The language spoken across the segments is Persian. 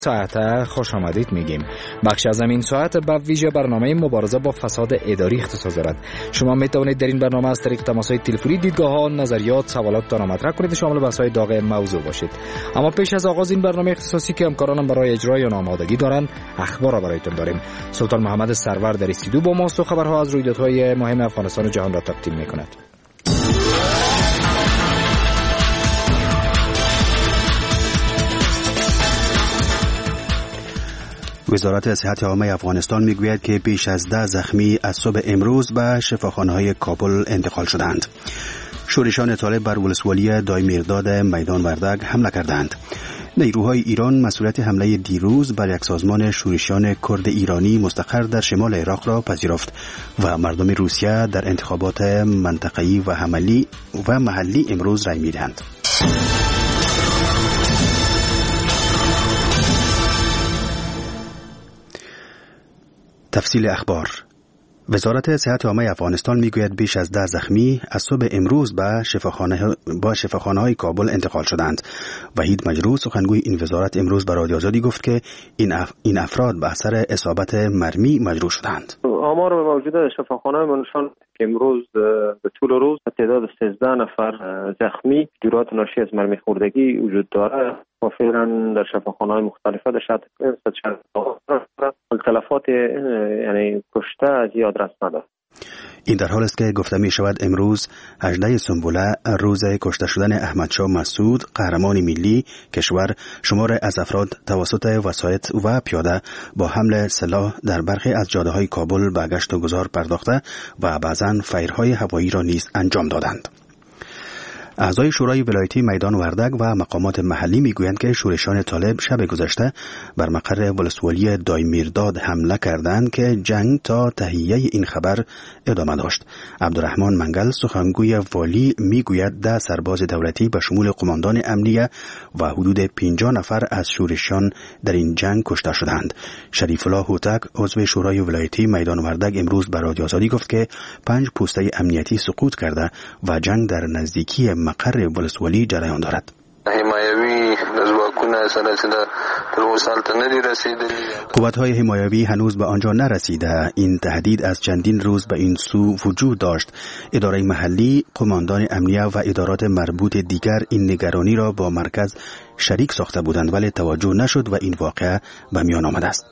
ساعت خوش آمدید میگیم. بخش از این ساعت با ویژه برنامه مبارزه با فساد اداری اختصاص دارد. شما می توانید در این برنامه از طریق تماس‌های تلفنی دیدگاه‌ها، نظریات، سوالات را مطرح کنید و شامل بحث‌های داغ موضوع باشید. اما پیش از آغاز این برنامه اختصاصی که همکارانم برای اجرای آن آمادگی دارند، اخبار را برایتان داریم. سلطان محمد سرور در استودیو با ماست و خبرها از رویدادهای مهم افغانستان و جهان را تقدیم می‌کند. وزارت صحت عامه افغانستان میگوید که بیش از 10 زخمی از صبح امروز به شفاخانه‌های کابل انتقال شدند. شورشان طالب بر ولسوالی دایمیرداد میدان وردگ حمله کردند. نیروهای ایران مسئولیت حمله دیروز بر یک سازمان شورشیان کرد ایرانی مستقر در شمال عراق را پذیرفت و مردم روسیه در انتخابات منطقه‌ای و محلی امروز رای می‌دهند. تفصیل اخبار. وزارت صحت عامه افغانستان میگوید بیش از 10 زخمی از صبح امروز به شفاخانه‌های کابل انتقال شدند. وحید مجروح سخنگوی این وزارت امروز به رادیو آزادی گفت که این افراد به اثر اصابت مرمی مجروح شدند. آمار موجود شفاخانه نشان که امروز به طول روز تعداد 13 نفر زخمی جراحات ناشی از مرمی خوردگی وجود داره و فعلا در شفاخانه‌های مختلفه در شهر تلفات یعنی کشته زیاد رسم نداره. این در حال است که گفته می شود امروز 18 سنبوله روز کشته شدن احمدشاه مسعود قهرمان ملی کشور شمار از افراد توسط وسایط و پیاده با حمل سلاح در برخی از جاده‌های کابل به گشت و گذار پرداخته و بعضاً فیرهای هوایی را نیز انجام دادند. اعضای شورای ولایتی میدان وردگ و مقامات محلی میگویند که شورشان طالب شب گذشته بر مقر ولسوالی دایمیرداد حمله کردند که جنگ تا تهیه این خبر ادامه داشت. عبدالرحمن منگل سخنگوی والی میگوید 10 سرباز دولتی به شمول قماندان امنیه و حدود 50 نفر از شورشیان در این جنگ کشته شدند. شریف الله هوتک عضو شورای ولایتی میدان وردگ امروز به رادیو آزادی گفت که 5 پوسته امنیتی سقوط کرده و جنگ در نزدیکی مقر ولسوالی جریان دارد. قوت‌های حمایوی هنوز به آنجا نرسیده. این تهدید از چندین روز به این سو وجود داشت. اداره محلی، قماندان امنیه و ادارات مربوط دیگر این نگرانی را با مرکز شریک ساخته بودند ولی توجه نشد و این واقعه به میان آمده است.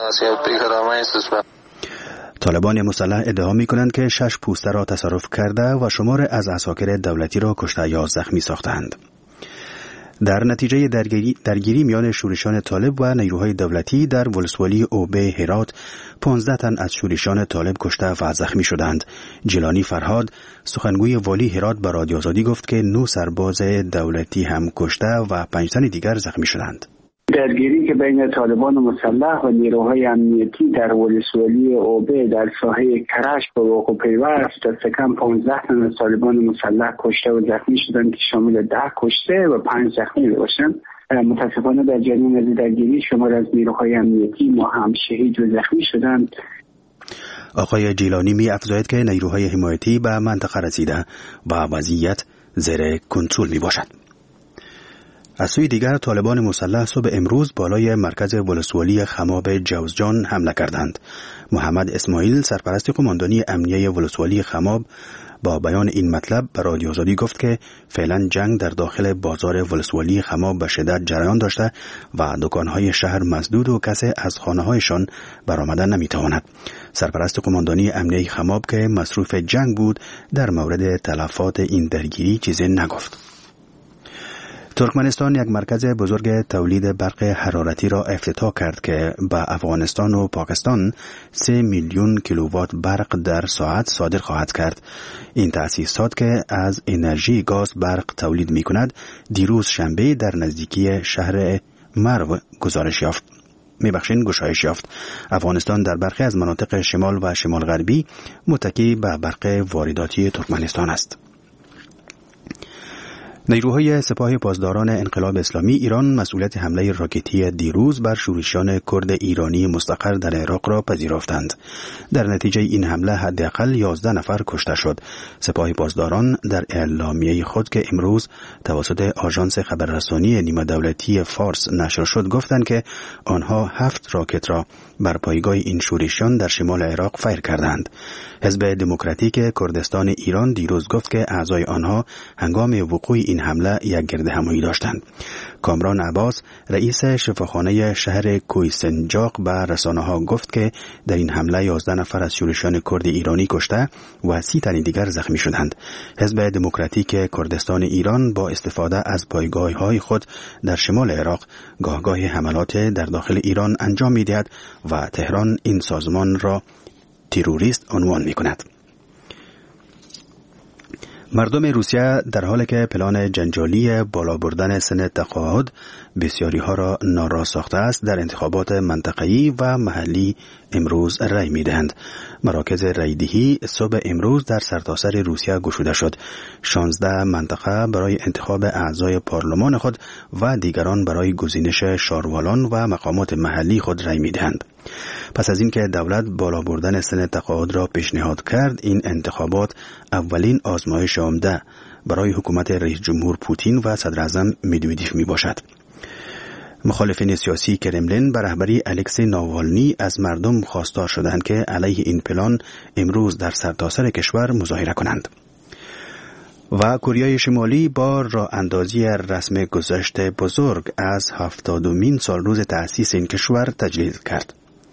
طالبان مسلح ادعا می‌کنند که 6 پوسته را تصرف کرده و شمار از عساکر دولتی را کشته یا زخمی ساختند. در نتیجه درگیری میان شورشان طالب و نیروهای دولتی در ولسوالی اوبه هرات 15 تن از شورشان طالب کشته و زخمی شدند. جیلانی فرهاد سخنگوی والی هرات به رادیو آزادی گفت که 9 سرباز دولتی هم کشته و 5 تن دیگر زخمی شدند. درگیری که بین طالبان مسلح و نیروهای امنیتی در ولسوالی اوبه در ساحه کرش به وقوع پیوست، دست کم 15 تن از طالبان مسلح کشته و زخمی شدند که شامل 10 کشته و 5 زخمی باشند. متاسفانه در جریان از درگیری شمار از نیروهای امنیتی ما هم شهید و زخمی شدند. آقای جیلانی می افزاید که نیروهای حمایتی به منطقه رسیده و وضعیت زیر کنترل می باشد. از سوی دیگر طالبان مسلح صبح امروز بالای مرکز ولسوالی خماب جوزجان حمله کردند. محمد اسماعیل سرپرست قماندانی امنیه ولسوالی خماب با بیان این مطلب به رادیو آزادی گفت که فعلا جنگ در داخل بازار ولسوالی خماب به شدت جریان داشته و دکانهای شهر مسدود و کسی از خانه‌هایشان برآمدن نمیتواند. سرپرست قماندانی امنیه خماب که مصروف جنگ بود در مورد تلفات این درگیری چیزی نگفت. ترکمنستان یک مرکز بزرگ تولید برق حرارتی را افتتاح کرد که به افغانستان و پاکستان 3 میلیون کیلووات برق در ساعت صادر خواهد کرد. این تأسیسات که از انرژی گاز برق تولید می کند دیروز شنبه در نزدیکی شهر مرو گشایش یافت. افغانستان در برخی از مناطق شمال و شمال غربی متکی به برق وارداتی ترکمنستان است. نیروهای سپاه پاسداران انقلاب اسلامی ایران مسئولیت حمله راکتی دیروز بر شورشیان کرد ایرانی مستقر در عراق را پذیرفتند. در نتیجه این حمله حداقل 11 نفر کشته شد. سپاه پاسداران در اعلامیه خود که امروز توسط آژانس خبررسانی نیمه دولتی فارس نشر شد گفتند که آنها 7 راکت را بر پایگاه این شورشیان در شمال عراق فیر کردند. حزب دموکراتیک کردستان ایران دیروز گفت که اعضای آنها هنگام وقوع این حمله یک گردهمایی داشتند. کامران عباس رئیس شفاخانه شهر کوهستانجاق به رسانه‌ها گفت که در این حمله 11 نفر از شورشیان کرد ایرانی کشته و 30 تن دیگر زخمی شدند. حزب دموکراتیک کردستان ایران با استفاده از پایگاه‌های خود در شمال عراق گاهگاه حملات در داخل ایران انجام می‌دهد و تهران این سازمان را تروریست عنوان می‌کند. مردم روسیه در حالی که پلان جنجالی بالا بردن سن تقاعد بسیاری ها را ناروا ساخته است در انتخابات منطقه‌ای و محلی امروز رای می‌دهند. مراکز رایدهی صبح امروز در سرتاسر روسیه گشوده شد. 16 منطقه برای انتخاب اعضای پارلمان خود و دیگران برای گزینش شاروالان و مقامات محلی خود رای می‌دهند. پس از اینکه دولت بالا بردن سن تقاعد را پیشنهاد کرد، این انتخابات اولین آزمایش عمده برای حکومت رئیس جمهور پوتین و صدر اعظم مدودیف می باشد. مخالفین سیاسی کرملین به رهبری الکسی ناوالنی از مردم خواستار شدند که علیه این پلان امروز در سرتاسر کشور مظاهره کنند. و کره شمالی با راه اندازی رسم گذشت بزرگ از 70مین سال روز تأسیس این کشور تجلیل کرد.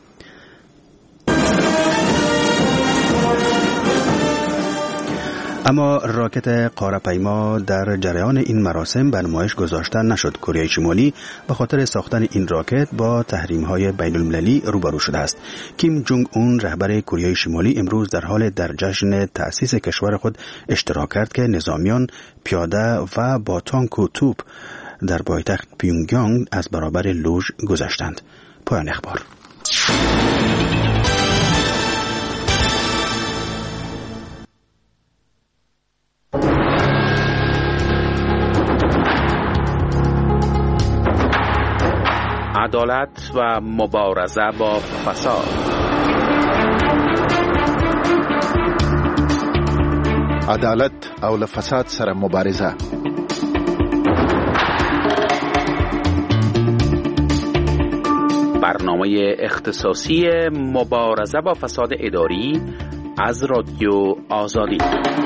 اما راکت قاره‌پیما در جریان این مراسم به نمایش گذاشته نشد. کره شمالی به خاطر ساختن این راکت با تحریم‌های بین‌المللی روبرو شده است. کیم جونگ اون رهبر کره شمالی امروز در حال در جشن تأسیس کشور خود اشتراک کرد که نظامیان پیاده و با تانک و توپ در پایتخت پیونگیانگ از برابر لوژ گذشتند. پایان اخبار. عدالت و مبارزه با فساد. عدالت او له فساد سره مبارزه. برنامه اختصاصی مبارزه با فساد اداری از رادیو آزادی.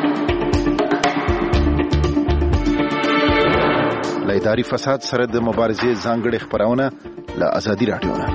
له اداري فساد سره د مبارزې ځانګړې خبرونه له آزادي رادیو نه.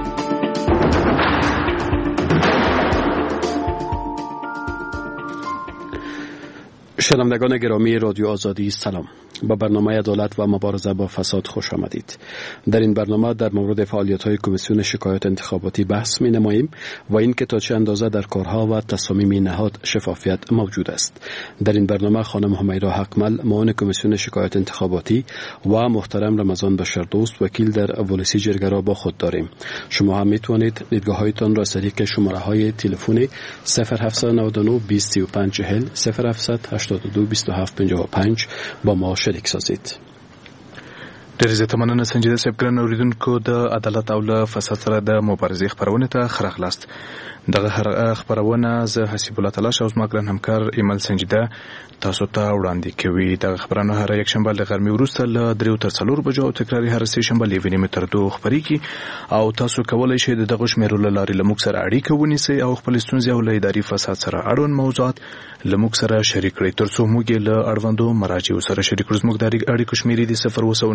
شنوندگان گرامی رادیو آزادی سلام. با برنامه عدالت و مبارزه با فساد خوش آمدید. در این برنامه در مورد فعالیت‌های کمیسیون شکایات انتخاباتی بحث می‌نماییم و اینکه تا چه اندازه در کارها و تصامیم نهاد شفافیت موجود است. در این برنامه خانم همیرا حقمل معاون کمیسیون شکایات انتخاباتی و محترم رمضان بشردوست وکیل در ولسی جرگه را با خود داریم. شما هم می‌توانید دیدگاه‌هایتان را از طریق شماره‌های تلفنی 0799 235 40 0782 2755 با ما شریک سازید. ډېر زیاته مننه سنجیده صاحب. ګران اوریدونکو، د عدالت او له فساد سره د مبارزې خپرونې ته ښه راغلاست. دغه خپرونه زه حسیب الله تلاش او زما ګران همکار ایمل سنجیده تاسو ته وړاندې کوي. دغه خپرونه هر یکشنبه له غرمې وروسته له 3 تر 4 بجو او تکراري هر سه شنبه له 1 تر 2 خپرېږي او تاسو کولای شئ دغه شمیرو له لارې له موږ سره اړیکه ونیسئ او خپل ستونزې او له اداري فساد سره اړوند موضوعات له موږ سره شریک کړئ ترڅو موږ یې له اړوندو مراجعو سره شریک کړو. زموږ د اړیکو شمیرې دي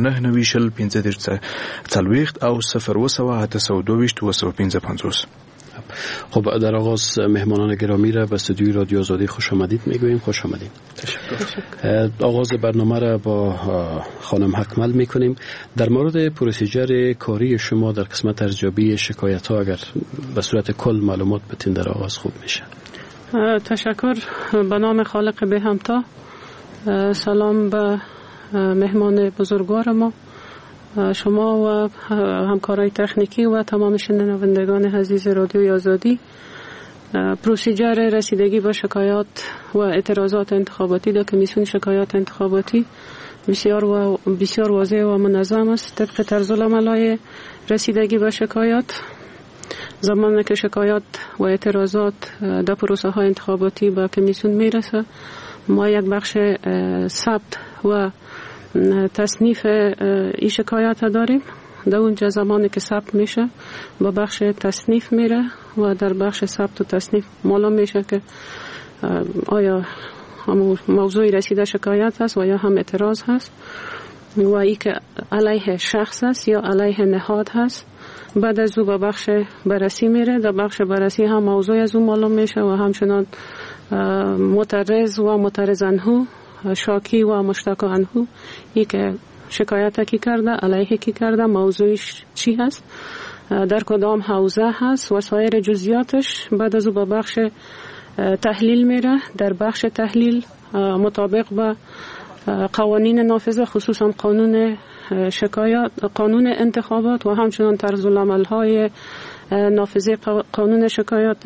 029901540 او 02822 خب در آغاز مهمانان گرامی را به استودیوی رادیو آزادی خوش آمدید میگوییم. خوش آمدید. تشکر. آغاز برنامه را با خانم حقمل میکنیم. در مورد پروسیجر کاری شما در قسمت ارزیابی شکایت ها اگر به صورت کل معلومات بتین در آغاز خوب میشه. تشکر. به نام خالق به همتا. سلام به مهمان بزرگوار ما، شما و همکارای تکنیکی و تمام شنوندگان عزیز رادیوی آزادی. پروسیجر رسیدگی با شکایات و اعتراضات انتخاباتی در کمیسیون شکایات انتخاباتی بسیار واضح و منظم است طبق طرزالعمل‌های رسیدگی به شکایات. زمانی که شکایات و اعتراضات در پروسه های انتخاباتی به کمیسیون میرسه، ما یک بخش ثبت و تصنیف این شکایات داریم. در اونجا زمانی که ثبت میشه با بخش تصنیف میره و در بخش ثبت و تصنیف معلوم میشه که آیا موضوع رسیده شکایت هست و یا هم اعتراض هست و ای که علیه شخص هست یا علیه نهاد هست. بعد از او به بخش بررسی میره. در بخش بررسی هم موضوع از اون معلوم میشه و همچنان معترض و معترض عنه، شاکی و مشتاق عنه، ای که شکایت کی کرده، علیه کی کرده، موضوعش چی هست، در کدام حوزه هست و سایر جزئیاتش. بعد از او به بخش تحلیل میره. در بخش تحلیل مطابق با قوانین نافذه، خصوصا قانون شکایات، قانون انتخابات و همچنان طرزالعمل‌های نافذه قانون شکایات،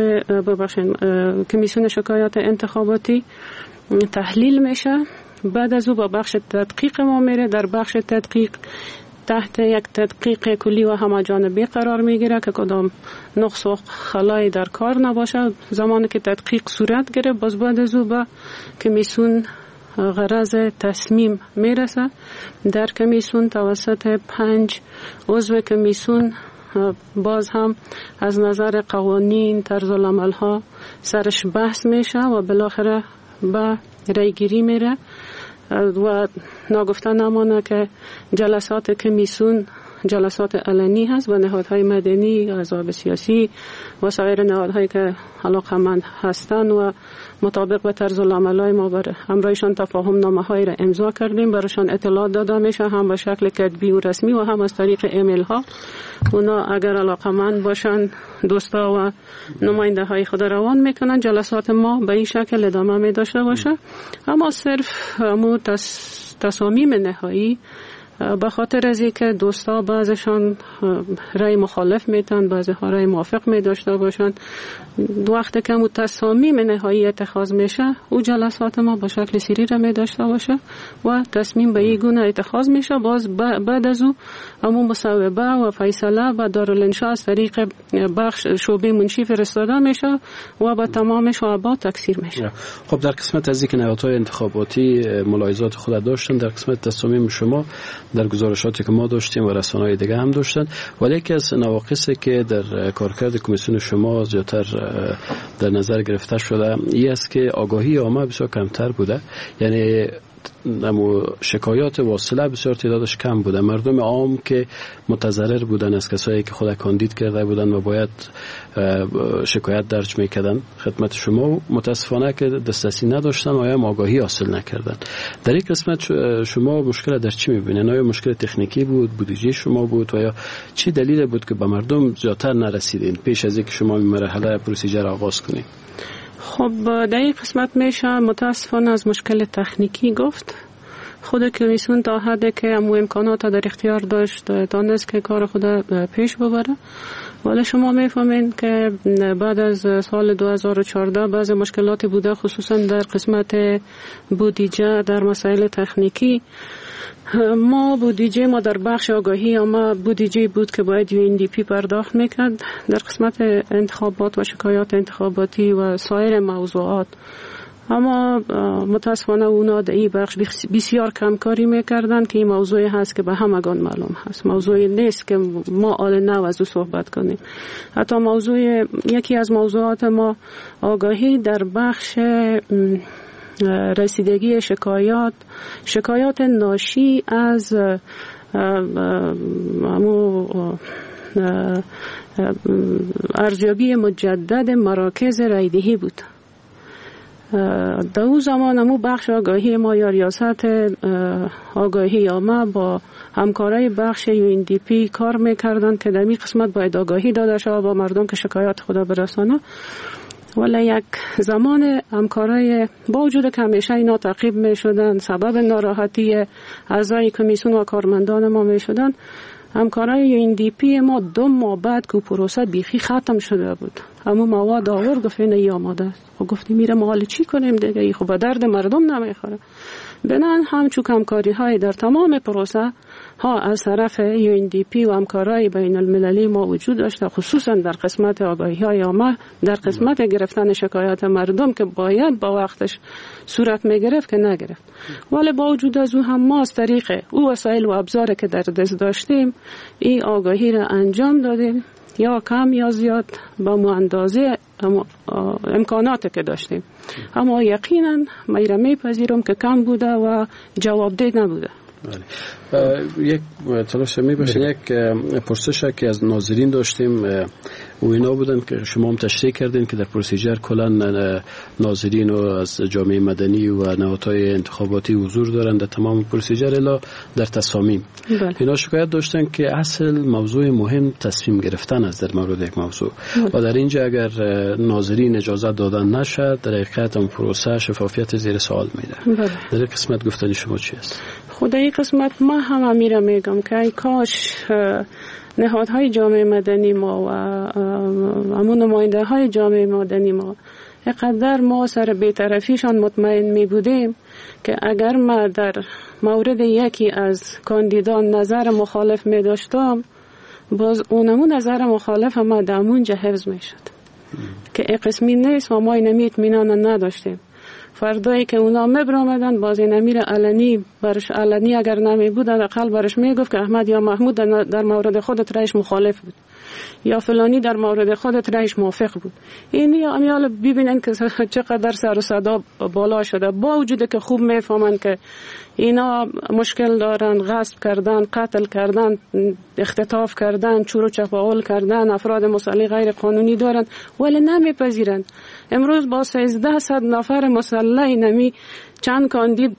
کمیسیون شکایات انتخاباتی تحلیل میشه. بعد از او با بخش تدقیق ما میره. در بخش تدقیق تحت یک تدقیق کلی و همه‌جانبه قرار میگیره که کدام نقص و خلایی در کار نباشه. زمانی که تدقیق صورت گرفت، باز بعد از او با کمیسیون غرض تصمیم میرسه. در کمیسیون توسط 5 عضو کمیسیون باز هم از نظر قوانین، طرزالعمل‌ها سرش بحث میشه و بالاخره به رای گیری میره. و ناگفته نمانه که جلسات کمیسیون جلسات علنی هست و نهادهای مدنی، احزاب سیاسی و سایر نهادهایی که علاقه‌مند هستند و مطابق به طرزالعمل‌های ما بر همراهشان تفاهم نامه‌هایی را امضا کردیم، برایشان اطلاعات داده میشه، هم به شکل کتبی و رسمی و هم از طریق ایمیل ها. اونا اگر علاقه‌مند باشن دوستا و نماینده های خود روان میکنن. جلسات ما به این شکل ادامه می داشته باشه. اما صرف تصامیم نهایی به خاطر از اینکه دوستا بعضشان رای مخالف میتن، بعضی ها رای موافق می داشته باشن، وقتی که تصامیم نهایی اتخاذ میشه، او جلسات ما به شکل سری را می داشته باشه و تصمیم به این گونه اتخاذ میشه. باز بعد از او همون مصوبه و فیصله و دارالانشاء از طریق بخش شعبه منشی فرستاده میشه و با تمام شعبات تکثیر میشه. خب در قسمت از اینکه نهادهای انتخاباتی ملاحظات خود داشتن، در قسمت تصامیم شما در گزارشاتی که ما داشتیم و رسانه‌های دیگه هم داشتن، ولی یکی از نواقصی که در کارکرد کمیسیون شما زیادتر در نظر گرفته شده این است که آگاهی عامه بسیار کمتر بوده. یعنی شکایات واصله بسیار تعدادش کم بوده. مردم عام که متضرر بودن از کسایی که خود کاندید کرده بودن و باید شکایت درج میکردن خدمت شما، متاسفانه که دسترسی نداشتن و یا آگاهی حاصل نکردن. در این قسمت شما مشکل در چی میبینید؟ آیا مشکل تکنیکی بود، بودجه شما بود و یا چی دلیل بود که به مردم زیادتر نرسیدین پیش از اینکه شما این مرحله پروسیجر آغاز کنید؟ خب در این قسمت میشه متاسفانه از مشکل تکنیکی گفت. خود کمیسیون تا حدی که امکانات در اختیار داشت تانست که کار خود پیش ببره، ولی شما میفهمین که بعد از سال 2014 بعضی مشکلاتی بوده، خصوصا در قسمت بودجه، در مسائل تکنیکی. ما بودجه ما در بخش آگاهی اما بودجه بود که باید UNDP پرداخت میکرد در قسمت انتخابات و شکایات انتخاباتی و سایر موضوعات. اما متاسفانه اونا در این بخش بسیار کمکاری میکردن که این موضوعی هست که به همگان معلوم هست، موضوعی نیست که ما آل نو از او صحبت کنیم. حتی یکی از موضوعات ما آگاهی در بخش رسیدگی شکایات ناشی از ارزیابی مجدد مراکز رایدهی بود. در اون زمان همون بخش آگاهی ما یا ریاست آگاهی عامه با همکارای بخش UNDP کار میکردن که در این قسمت باید آگاهی داده شود با مردم که شکایات خود برسانه. ولی یک زمان همکارای با وجود که همیشه اینا تعقیب می شدن، سبب ناراحتی اعضای کمیسیون و کارمندان ما می شدن، همکارای UNDP ما 2 ماه بعد که پروسه بیخی ختم شده بود، اما مواد آورد گفت این آماده است. خب گفتیم میره ما حالا چی کنیم دیگه، خب به درد مردم نمیخوره. بنان همچون همکاری های در تمام پروسه ها از طرف UNDP و همکارای بین المللی ما وجود داشته، خصوصا در قسمت آگاهی های عامه، در قسمت گرفتن شکایات مردم که باید با وقتش صورت میگرفت که نگرفت. ولی با وجود از او هم ما از طریق او وسایل و ابزار که در دست داشتیم این آگاهی را انجام دادیم، یا کم یا زیاد با اندازه امکاناتی که داشتیم. اما یقینا من میپذیرم که کم بوده و جوابده نبوده. یک تلاش میباشین یک پرسش که از ناظرین داشتیم و اینا بودن که شما هم تشریح کردین که در پروسیجر کلا ناظرین و از جامعه مدنی و نهادهای انتخاباتی حضور دارن در تمام پروسیجر الا در تصامیم. اینا شکایت داشتن که اصل موضوع مهم تصمیم گرفتن است در مورد یک موضوع و در اینجا اگر ناظرین اجازه دادن نشد در حقیقت اون پروسه شفافیت زیر سوال میره. در این قسمت گفتن شما چی است؟ خدای قسمت ما هم امیره میگم که ای کاش نهادهای جامعه مدنی ما و همون نماینده های جامعه مدنی ما اقدر ما سر بی‌طرفیشان مطمئن می بودیم که اگر ما در مورد یکی از کاندیدان نظر مخالف می داشتم باز اونمون نظر مخالف ما دامونجا حفظ می شد که ای قسمی نیست و ما اینمی اطمینان نداشتیم. فردایی که اونا مبرامدن باز این امیر علنی برش علنی اگر نمی بود اقل برش میگفت که احمد یا محمود در مورد خودت رئیس مخالف بود یا فلانی در مورد خودت رئیس موافق بود. این امیال ببینن که چقدر سر و صدا بالا شده، با وجود که خوب میفهمن که اینا مشکل دارن، غصب کردن، قتل کردن، اختطاف کردن، چور و چپاول کردن، افراد مسلح غیر قانونی دارن ولی نمیپذیرن. امروز با 1300 نفر مسلح نمی چند کاندید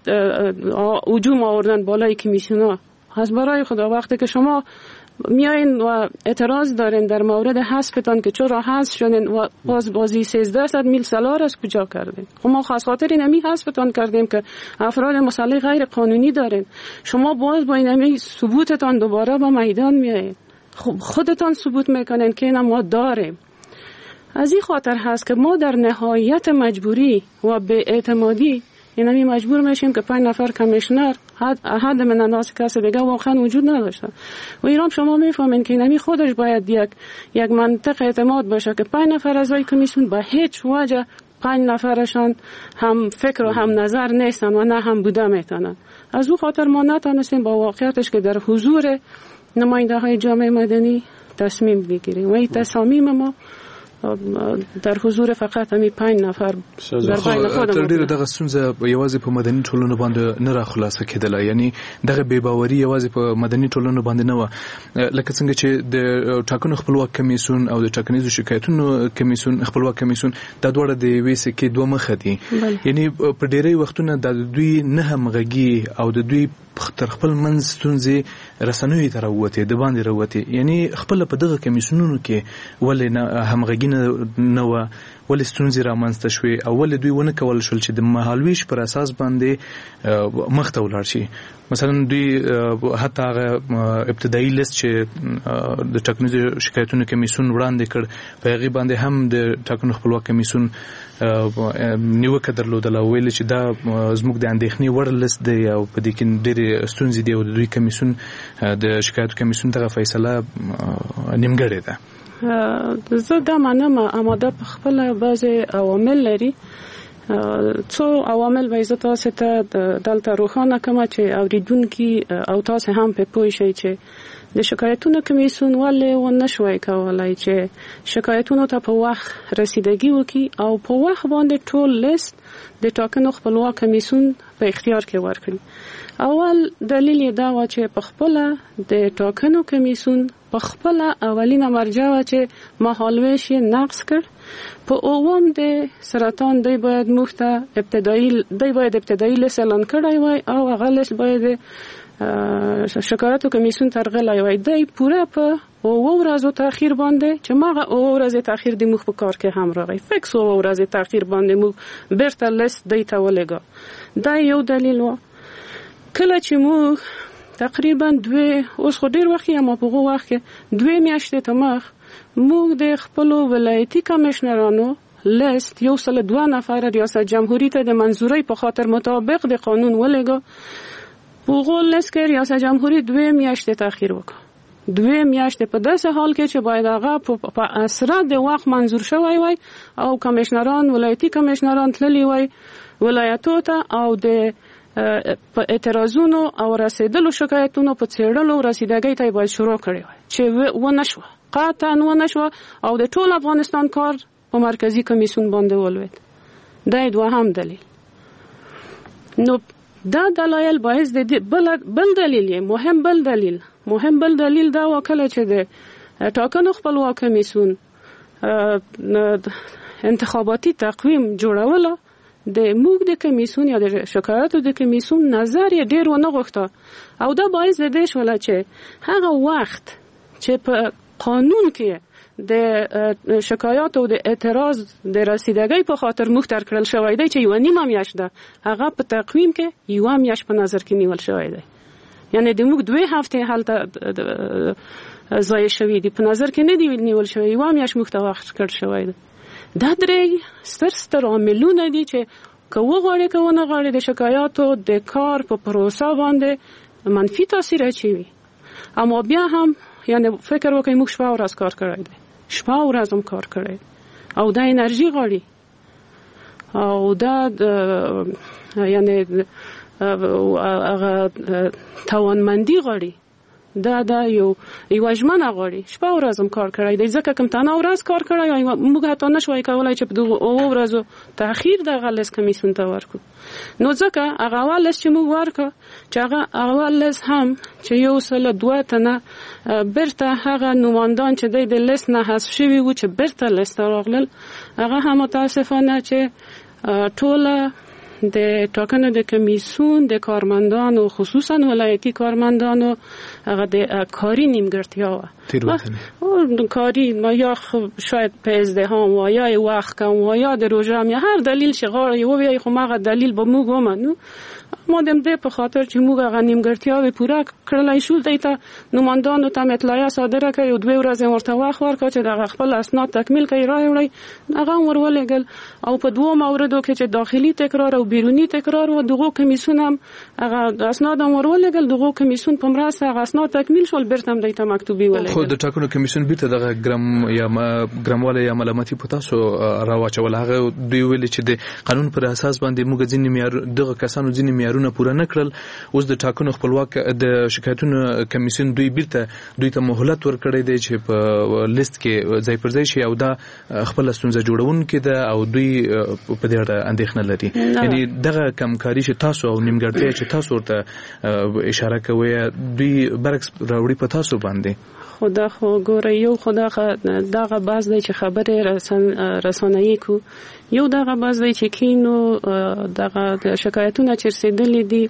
هجوم آوردن بالای کمیسیونا. از برای خدا وقتی که شما میاین و اعتراض دارین در مورد حذفتان که چرا حذف شدین و بازی 1300 میل سالار از کجا کردین؟ ما خاص خاطر اینمی حذفتان کردیم که افراد مسلح غیر قانونی دارین. شما باز با اینمی ثبوتتان دوباره با میدان میایین، خودتان ثبوت میکنین که اینا ما داریم. از این خاطر هست که ما در نهایت مجبوری و به اعتمادی اینمی مجبور میشیم که 5 نفر کمیشنر حد من الناس کسی دیگه واقعا وجود نداشته. و ایران شما میفهمین که اینمی خودش باید یک منطق اعتماد باشه که 5 نفر اعضای کمیسیون به هیچ وجه 5 نفرشان هم فکر و هم نظر نیستن و نه هم بوده میتونن. از اون خاطر ما نتونستیم با واقعیتش که در حضور نماینده های جامعه مدنی تصمیم بگیریم و این تصامیم ما در حضور فقط همي 5 نفر در بین خودمون. تر ډیره دغه ستونزه یوازې په مدني ټولنو باندې نه را خلاصه کېدله، یعنی دغه بې باوري یوازې په مدني ټولنو باندې نه و، لکه څنګه چې د ټاکنو خپلواک کمیسیون او د ټاکنیزو شکایتونو کمیسیون خپلواک کمیسیون د دوړه د یوې سکې دوه مخه دي. یعنی په ډیری وختونه د دوی نه همغږي او د دوی تر خپل منځ ستونزې رسنوي ته راووتې د باندې راووتې، یعنی خپل په دغه کمیسیونونو کې ولې همغږي نه وه، ولې ستونزې رامنځته شوې او ولې دوی ونه کول شول چې د مهالویش پر اساس باندې مخ ته ولاړ شي. مثلا دوی حتی هغه ابتدایي لیست چې د ټاکنیزو شکایتونو کمیسیون وړاندې کړ په هغې باندې هم د ټاکنو خپلواک کمیسیون نیوکه درلودله، ویل چې دا زموږ د اندېښنې وړ لیست دی او په دې کې ډېرې ستونزې دي او د دوی کمیسیون د شکایتو کمیسیون دغه فیصله نیمګړې ده. زه دا منم آماده په خپل بعضې عوامل لري. څو عوامل به زه تاسو ته دلته روښانه کوم چې اوریدونکي او تاسو هم په پوه شئ چې د شکایتونو کمیسیون ولې ونه شوی کولای چې شکایتونو ته په وخت رسیدګي وکړي او په وخت باندې ټول لیست د ټاکنو خپلواک کمیسیون په اختیار کې ورکړي. اول دلیل یې دا و چې په خپله د ټاکنو کمیسیون په خپله اولینه مرجع و چې مهالویش یې نقص کړ. په اووم د سرطان دی باید مفته ابتدایي لیست اعلان کړی وای او هغه لیست باید شکایتو کمیسیون ترغلی وای. دی پوره په اوو ورځو تاخیر باندې چې ماغه اوو ورځې تاخیر دی موږ په کار کې هم راغی فکس اوو ورځې تاخیر باندې موږ بیرته لیست دی ته ولېږه. دا یو دلیل و. کله چې موږ تقریبا اوس خو ډیر وخت یا ما په هغه وخت کې 2 میاشتې ته مخ موږ د خپل ولایتي کمشنرانو لیست 102 نفر ریاست جمهوری ته د منظوری په خاطر مطابق د قانون ولګو په هغه لیست کې ریاست جمهوری 2 میاشتې تاخیر وکړ 2 میاشتې په داسې حال کې چې باید هغه په اسرع د وخت منظور شوی وای او کمشنران ولایتي کمشنران تللی وای ولایتو ته او د په اعتراضونو او رسیدلو شکایتونو په څېړلو رسیدګۍ ته باید شروع کړي وای چې ونه شو قطعا ونه شو او د ټول افغانستان کار په مرکزی کمیسیون باندې ولوید دا دوهم دلیل نو دا دلایل باعث د بل دلیل مهم بل دلیل دا وکړه چې د ټاکنو خپلواک کمیسیون انتخاباتي تقویم جوړوله د موږ د کمیسیون یا د شکایاتو د کمیسیون نظر یې ډیر ونه غوښته او دا باعث د دې شول چې هغه وخت چې په قانون کې د شکایاتو د اعتراض د رسیدګۍ په خاطر مختار کړل شوی دی چې 1.5 میاشت ده هغه په تقویم کې 1 میاشت په نظر کې نیول شوی دی یعنی د موږ 2 هفته هلته ضایع شوی دی په نظر کې نه دی نیول شوی 1 میاشت مخته وخت کړ شوی دی دا درې ستر عاملونه دي چې که وغواړي که ونه غواړي د شکایاتو د کار په پروسه باندې منفي تاثیر اچوي اما بیا هم یعنی فکر وکړئ موږ شپه ورځ کار کړی دی شپه ورځ هم کار کړی او دا انرژي غواړي او دا یعنی هغه توانمندي غواړي دا یو ژمنه غواړي شپه ورځ هم کار کړی دی ځکه کوم تنه ورځ کار کړی موږ حتی نشوای کولای چې په دغه ورځو تاخير د غلس کمیسیون ته ورکړو نو ځکه هغه ولس چې موږ ورکړو چې هغه اولس هم چې یو سل 2 تنه برته هغه نوماندان چې د لیست نه حذف شوي وو چې برته لیست راغلل هغه هم متاسفانه چې ټول د ټاکنو د کمیسیون د کارمندانو خصوصا ولایتي کارمندانو هغه د کاری نیمګړتیا کاری یا شاید په ازدحام و یا وخت کم و یا د روزه یا هر دلیل چې غواړي وي خو هغه دلیل به موږ ومنو ما دم دې په خاطر چې موږ هغه نیمګړتیاوې پوره کړلای شو دایته نوماندانو ته اطلاع صادره کړي او 2 ورځې ورته وخت ورکړ چې دغه خپل اسناد تکمیل کړي راوړي هغه ورولېګل او په 2 موردو کې چې داخلي تکرار او بیرونی تکرار و دغه کمیسیون هم هغه اسناد ورولېګل دغه کمیسیون په مرسته هغه اسناد تکمیل شول برته هم دایته مکتوبي ولېګل خو د ټاکنو کمیسیون بیرته دغه ګرامواله یا ملامتي پتاسو راوچول هغه دوی ویل چې د قانون پر اساس باندې موږ ځینې معیار دغه کسانو ځینې معیارونه پوره نه کړل اوس د ټاکنو خپلواک د شکایتونو کمیسیون دوی ته مهلت ورکړی دی چې په لیست کې ځای پر ځای شي او دا خپل ستونزه جوړونکې ده او دوی په دې اړه اندېښنه لري یعنی دغه کمکاري چې تاسو او نیمګړتیا چې تاسو ورته اشاره کوي دوی برعکس راوړي په تاسو باندې خدا خو ګوره یو خدا دغه باز دی چې خبره رسانه‌ای کو یو دغه باز دی چې کینو دغه شکایتونه چې رسیدلې دي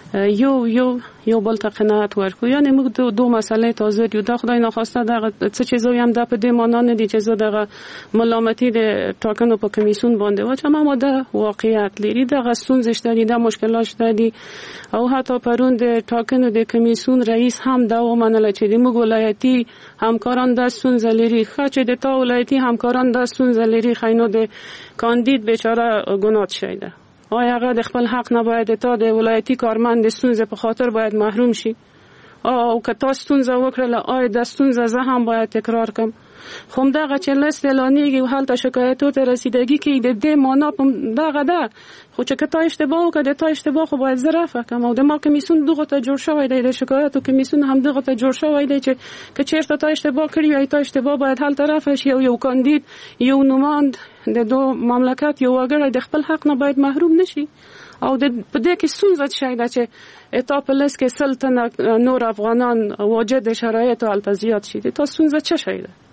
یو بل ته قناعت ورکو یعنی موږ دوه مسلې تازه یو د خدای ناخواسته دغه څه چیزو هم د په دې معنا نه دي چې زه دغه ملامتي د ټاکنو په کمیسیون باندې واچم اما د واقعیت لري دغه ستونزې شته دي د مشکلات شته دي او حتی پرون د ټاکنو د کمیسیون رئیس هم دا ومنله چې د موږ ولایتي همکاران د ستونزې لري چې د تا ولایتي همکاران د ستونزې لري خاینو د کاندید بیچاره ګناه شیده آیا هغه د خپل حق نه باید تا د ولایتي کارمند د ستونزې په خاطر باید محروم شي او که تا ستونزه وکړله آیا د ستونزه زه هم باید تکرار کم خو همدغه چې لیست اعلانیږي او هلته شکایتو ته رسیدګي کوي د دې معنا دغه ده خو چې که تا اشتباه وکړه د تا اشتباه خو باید زه رفع کړم او د ما کمیسیون دغه ته جوړ شوی دی د شکایاتو کمیسیون هم دغه ته جوړ شوی دی چې که چېرته تا اشتباه کړي وي تا اشتباه باید هلته رفع شي او یو کاندید یو نوماند د دو مملکت یو وګړی د خپل حق نه باید محروم نشي او د په دې کې ستونزه شي دا چې اتا په لیست کې سلطنه نور افغانان واجد شرایط او التزیات شي دا ستونزه څه شي ده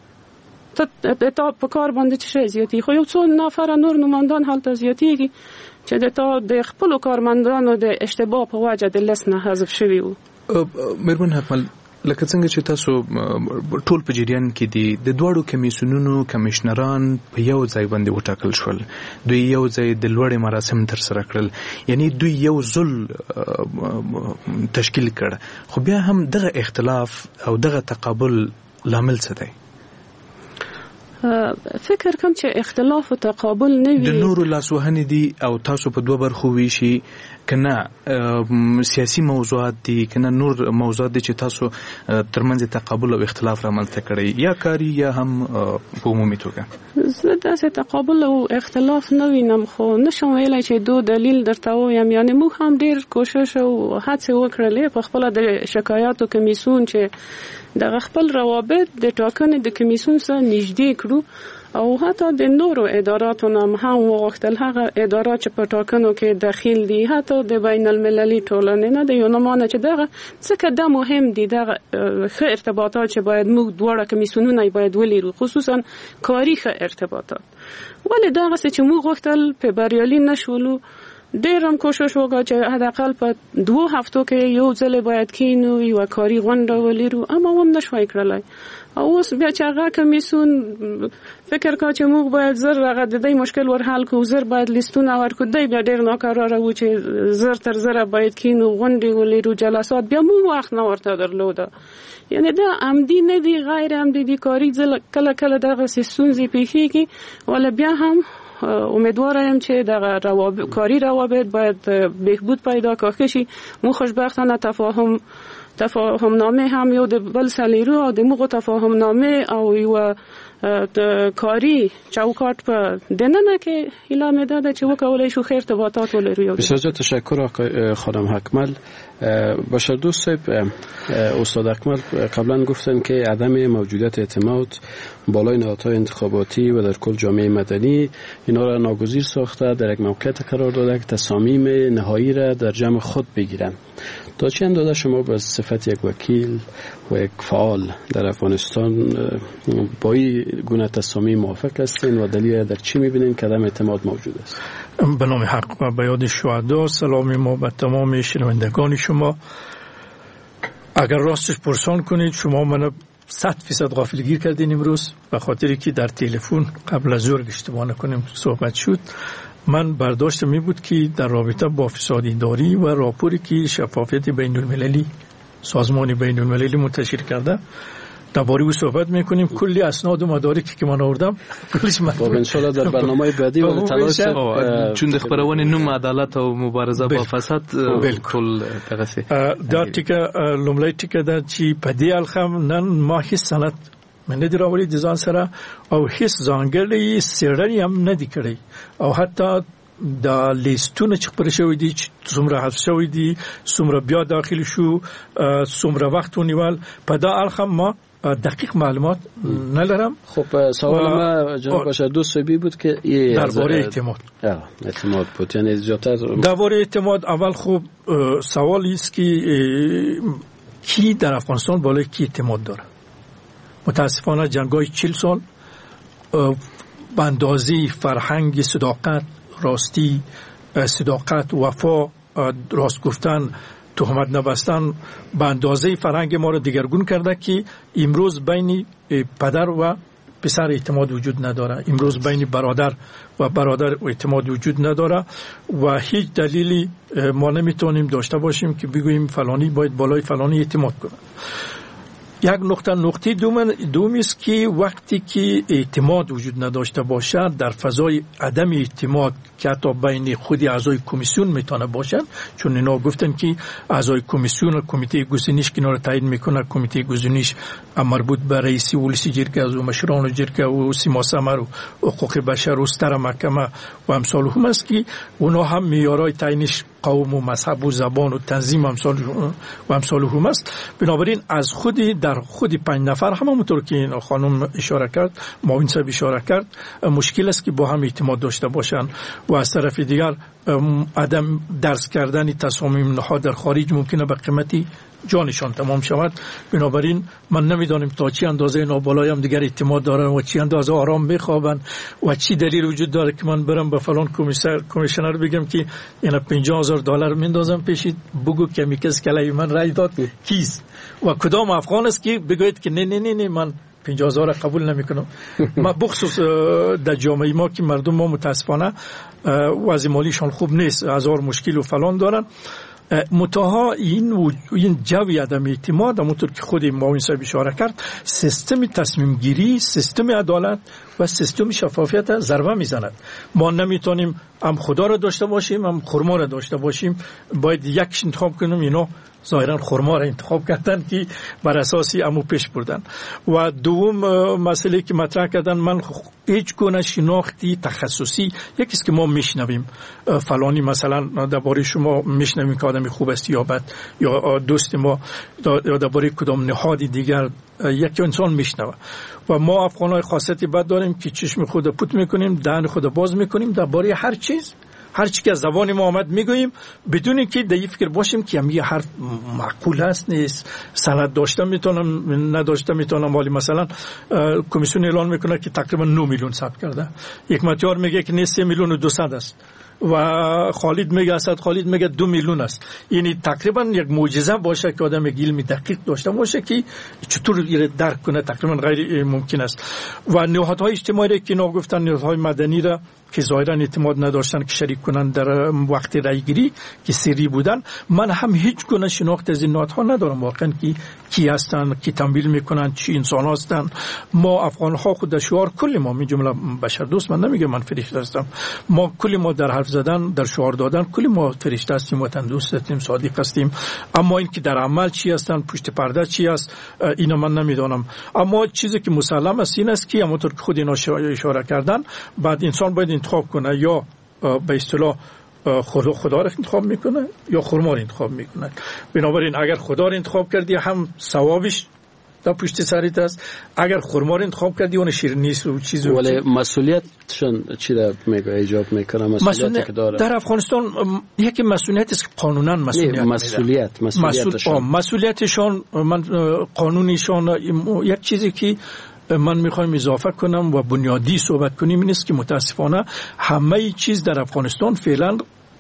ته په کار باندې څه زیاتی خو یو څو نفر نور نوماندان هلته زیاتیږي چې د تا د خپل کارمندانو د اشتباه په وجه د لیست نه حذف شوی وو مېرمن حکمل لکه څنګه چې تاسو ټول په جریان کې دي د دواړو کمیسیونونو کمشنران په یو ځای باندې وټاکل شول، دوی یو ځای د لوړې مراسم تر سره کړل، یعنی دوی یو ځل تشکیل کړ، خو بیا هم دغه اختلاف او دغه تقابل لامل څه دی؟ فکر کوم چې اختلاف او تقابل نه وي، د نورو لاسوهنې دي او تاسو په دوه برخو ویشي، کنه سیاسي موضوعات دي، کنه نور موضوعات دي چې تاسو ترمنځ تقابل او اختلاف رامنځته کړی، یا کاری یا هم په عمومي توګه؟ زه داسې تقابل او اختلاف نه وینم، خو نشم ویلای چې دو دلیل درته وایم. یعنی موږ هم ډیر کوشش او هڅه وکړلې په خپل د شکایاتو کمیسیون چې د خپل روابط د ټاکنې د کمیسیون سره نږدې کړو، او حتی د نورو اداراتو هم وغوښتل هغه ادارات چې په ټاکنو کې داخل دي، حتی د بین المللي ټولنې نه د یو نمونه چې دغه څه دا مهم دي، دغه ښه ارتباطات چې باید موږ دواړه کمیسیونونه باید ولرو، خصوصا کاري ښه ارتباطات. ولې دغه څه چې موږ غوښتل په بریالي نشولو، ډېر هم کوشش وکړو چې حداقل په 2 هفتو کې یو ځل باید کینو یو کاري غونډه ولرو، اما هم نشوای کړلای. او اوس بیا چې هغه کمیسیون فکر کا چې موږ باید زر هغه د دې مشکل ورحل کوو، زر باید لیستونه ورکو، دی بیا ډېر ناکراره و چې زر تر زر باید کینو غونډې ولرو، جلسات، بیا موږ وخت نه ورته درلوده. یعنی دا عمدي نه دی، غیر عمدي دی، کاري کله کله دغه ستونزې پیښیږي، ولی بیا هم امیدوارم چې دغه کاری روابط باید بهبود پیدا کړي شي. مو خوشبختانه تفاهم نامه هم یو د بل سلیرو او د موږ تفاهم نامه او یو کاری چوکاټ په دننه کې اعلان داده چې وکولای شو خیر ارتباطات ولرو. بسیار تشکر آقای خانم اکمل. باشر دوست صاحب، استاد اکمل قبلا گفتن که عدم موجودیت اعتماد بالای نهادهای انتخاباتی و در کل جامعه مدنی اینا را ناگزیر ساخته، در یک موقعیت قرار داده که تصامیم نهایی را در جمع خود بگیرن. تا چه اندازه شما به صفت یک وکیل و یک فعال در افغانستان با این گونه تصامیم موافق هستین و دلیل در چی میبینین که عدم اعتماد موجود است؟ به نام حق و به یاد شهدا، سلام ما به تمام شنوندگان شما. اگر راستش پرسان کنید، شما منو 100% غافلگیر کردین امروز، به خاطری که در تلفن قبل از ظهر اشتباه نکنیم صحبت شد. من برداشت می بود که در رابطه با فساد اداری و راپوری که شفافیت بین المللی سازمان بین المللی منتشر کرده درباره او صحبت میکنیم. کلی اسناد و مدارکی که من آوردم کلش مطلوب ان شاء الله در برنامه بعدی و تلاش چون د خبرونه نوم عدالت او مبارزه با فساد ټول دغه دا ټیکه لومړی ټیکه دا چې په دې الخم نن ما هیڅ سند من ندی راوړی د ځان سره او هیڅ ځانګړی څېړنې هم نه دی کړی، او حتی دا لیستونه چې خپاره شوي دي چې څومره حذف شوي دي، څومره بیا داخل شو، څومره وخت ونیول، په دا الخم ما دقیق معلومات ندارم. خب سوال ما جناب باشر دوست صاحبی بود که درباره اعتماد بود، یعنی زیادتر درباره اعتماد. اول خوب سوالی است که کی در افغانستان بالای کی اعتماد داره؟ متاسفانه جنگ‌های 40 سال به اندازه فرهنگ صداقت، راستی، صداقت، وفا، راست گفتن، تهمت نبستن به اندازه فرهنگ ما را دگرگون کرده که امروز بین پدر و پسر اعتماد وجود نداره، امروز بین برادر و برادر اعتماد وجود نداره و هیچ دلیلی ما نمیتونیم داشته باشیم که بگوییم فلانی باید بالای فلانی اعتماد کنه. یک نقطه دوم است که وقتی که اعتماد وجود نداشته باشد در فضای عدم اعتماد که حتی بین خود اعضای کمیسیون میتونه باشد، چون اینا گفتن که اعضای کمیسیون و کمیته گزینش که اینا رو تعیین میکنه، کمیته گزینش مربوط به رئیس ولسی جرگه و مشران جرگه و سیما سمر و حقوق بشر و ستر محکمه و امثال هم است که اونا هم معیارهای تعیینش قوم و مذهب و زبان و تنظیم و امثال هم است. بنابراین از در خود 5 نفر همونطور که این خانم اشاره کرد، معاون صاحب اشاره کرد، مشکل است که با هم اعتماد داشته باشند و از طرف دیگر عدم درس کردن تصامیم نها در خارج ممکنه به قیمتی جانشان تمام شود. بنابراین من نمیدانم تا چی اندازه اینا بالای هم دیگر اعتماد دارن و چی اندازه آرام میخوابن و چی دلیل وجود داره که من برم به فلان کمیشنر بگم که اینا $50,000 میندازم پیشید بگو که میکس کلای من رای داد کیست و کدام افغان است که بگوید که نه نه نه نه من 50,000 قبول نمیکنم. ما بخصوص در جامعه ما که مردم ما متاسفانه وضع مالیشان خوب نیست، هزار مشکل و فلان دارن. متها این جوی عدم اعتماد همونطور که خود معاون صاحب اشاره کرد، سیستم تصمیم گیری، سیستم عدالت و سیستم شفافیت ضربه میزند. ما نمیتونیم هم خدا را داشته باشیم هم خرما را داشته باشیم، باید یکش انتخاب کنیم. اینا ظاهرا خرما را انتخاب کردن که بر اساسی امو پیش بردن. و دوم مسئله که مطرح کردن، من هیچ گونه شناختی تخصصی یکیست که ما میشنویم فلانی مثلا درباره شما میشنویم که آدمی خوب است یا بد، یا دوست ما یا درباره کدام نهادی دیگر یک انسان میشنوه. و ما افغانای خاصیتی بد داریم که چشم خود پوت میکنیم، دهن خود باز میکنیم درباره هر چیز، هر چی که از زبان ما آمد میگوییم بدون اینکه در این فکر باشیم که یه حرف معقول هست نیست، سند داشته میتونم نداشته میتونم. ولی مثلا کمیسیون اعلان میکنه که تقریبا 9 میلیون ثبت کرده، یک متیار میگه که 3,200,000 است و خالد میگه اسد خالد میگه 2 میلیون است. یعنی تقریبا یک معجزه باشه که آدم علمی دقیق داشته باشه که چطور این درک کنه، تقریبا غیر ممکن است. و نهادهای اجتماعی که اینا گفتن، نهادهای مدنی را که ظاهرا اعتماد نداشتن که شریک کنن در وقت رای گیری که سری بودن، من هم هیچ گونه شناخت از این نهادها ندارم واقعا که کی هستن، کی تمویل میکنن، چی انسان هستن. ما افغان ها خود شعار کلی ما می جمله بشر دوست، من نمیگم من فرشته هستم، ما کلی ما در حرف زدن، در شعار دادن کلی ما فرشته هستیم، وطن دوست هستیم، صادق هستیم. اما این که در عمل چی هستن، پشت پرده چی است، اینا من نمیدونم. اما چیزی که مسلم است این است که همونطور که خود اینا اشاره کردن، بعد انسان باید انتخاب کنه، یا به اصطلاح خدا را انتخاب میکنه یا خرما را انتخاب میکنه. بنابراین اگر خدا را انتخاب کردی هم ثوابش در پشت سرت است، اگر خرما را انتخاب کردی اون شیرین نیست و چیزی. ولی مسئولیتشون چی را میگه ایجاب میکنه؟ مسئولیتی که داره در افغانستان یکی مسئولیت است که قانونا مسئولیتشان من قانونیشان یک چیزی که من میخوایم اضافه کنم و بنیادی صحبت کنیم این است که متاسفانه همه چیز در افغانستان فعلا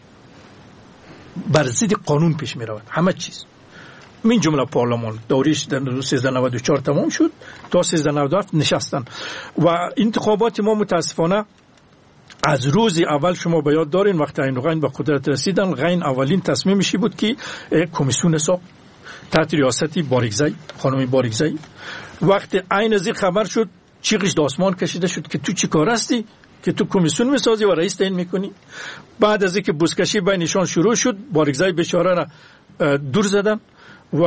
بر ضد قانون پیش میرود. همه چیز، من جمله پارلمان دوریش در 1394 تمام شد تا 1397 نشستن و انتخابات ما متاسفانه از روز اول شما به یاد دارین وقتی این غین به قدرت رسیدن، غین اولین تصمیمشی بود که کمیسیون حساب تحت ریاستی باریکزی، خانم باریکزی، وقتی عین از این خبر شد چیغش داسمان کشیده شد که تو چی کار هستی که تو کمیسیون میسازی و رئیس تعیین میکنی. بعد از اینکه بوسکشی بینشان شروع شد، باریکزی بیچاره را دور زدن و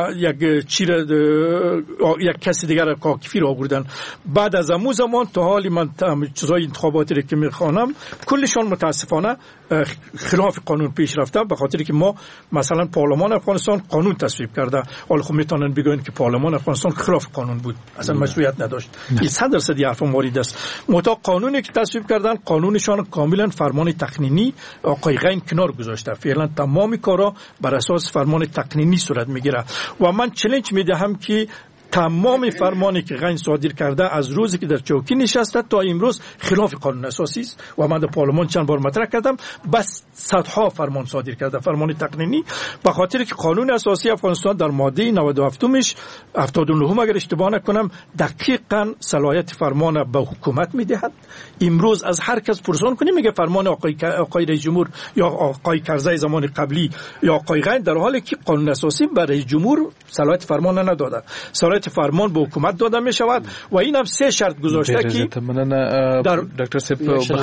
یک کسی دیگر کاکفی را آوردن. بعد از امو زمان تا حالی من چیزای انتخاباتی را که میخوانم کلشان متاسفانه خلاف قانون پیش رفته، به خاطر که ما مثلا پارلمان افغانستان قانون تصویب کرده. حالا خب میتونن بگن که پارلمان افغانستان خلاف قانون بود، اصلا مشروعیت نداشت. این 100% حرف وارد است. متا قانونی که تصویب کردن قانونشان کاملا فرمان تقنینی آقای غین کنار گذاشته. فعلا تمام کارا بر اساس فرمان تقنینی صورت میگیره و من چالش میدهم که تمام فرمانی که غین صادر کرده از روزی که در چوکی نشسته تا امروز خلاف قانون اساسی است و من در پارلمان چند بار مطرح کردم، بس صدها فرمان صادر کرده، فرمان تقنینی، به خاطر که قانون اساسی افغانستان در ماده 97 79 اگر اشتباه نکنم دقیقاً صلاحیت فرمان به حکومت میدهد. امروز از هر کس پرسان کنیم میگه فرمان آقای رئیس جمهور یا آقای کرزی زمان قبلی یا آقای غین، در حالی که قانون اساسی به رئیس جمهور صلاحیت فرمان نداده. فرمان به حکومت داده می شود و این هم 3 شرط گذاشته که در دکتر صاحب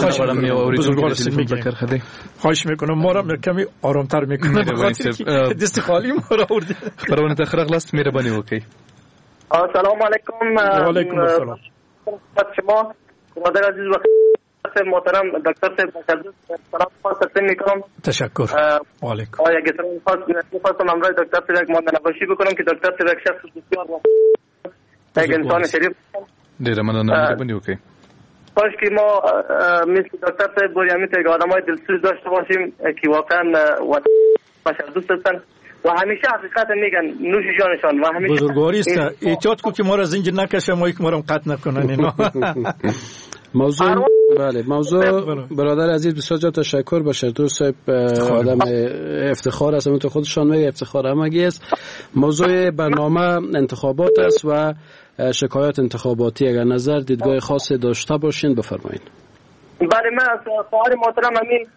خواهش میکنم ما را کمی آرامتر میکنه به خاطر که دست خالی ما را آورده. خبرونه تخرق لاست مهربانی وکړئ. السلام علیکم. و علیکم السلام. شما برادر عزیز و محترم دکتر صاحب سلام خواستم میکنم. تشکر. و علیکم. یک خواستم امروز دکتر صاحب یک معلوماتی بکنم که دکتر صاحب یک شخص بسیار یک انسان شریف. ډیره مننه مهرباني وکړئ. کاش که ما مثل دکتر صاحب بوریمی که آدمای دلسوز داشته باشیم که واقعا بشر دوست هستن و همیشه حقیقت میگن نوش جانشان و همیشه بزرگواری است. احتیاط کو که ما را زنجیر نکشه، ما یک ما را قطع نکنن اینا. موضوع برادر عزیز بسیار جا تشکر. بشردوست صاحب آدم افتخار است، همونطور خودشان میگه افتخار همگی است. موضوع برنامه انتخابات است و شکایات انتخاباتی. اگر نظر دیدگاه خاصی داشته باشین بفرمایید. بله، من خواهر محترم همین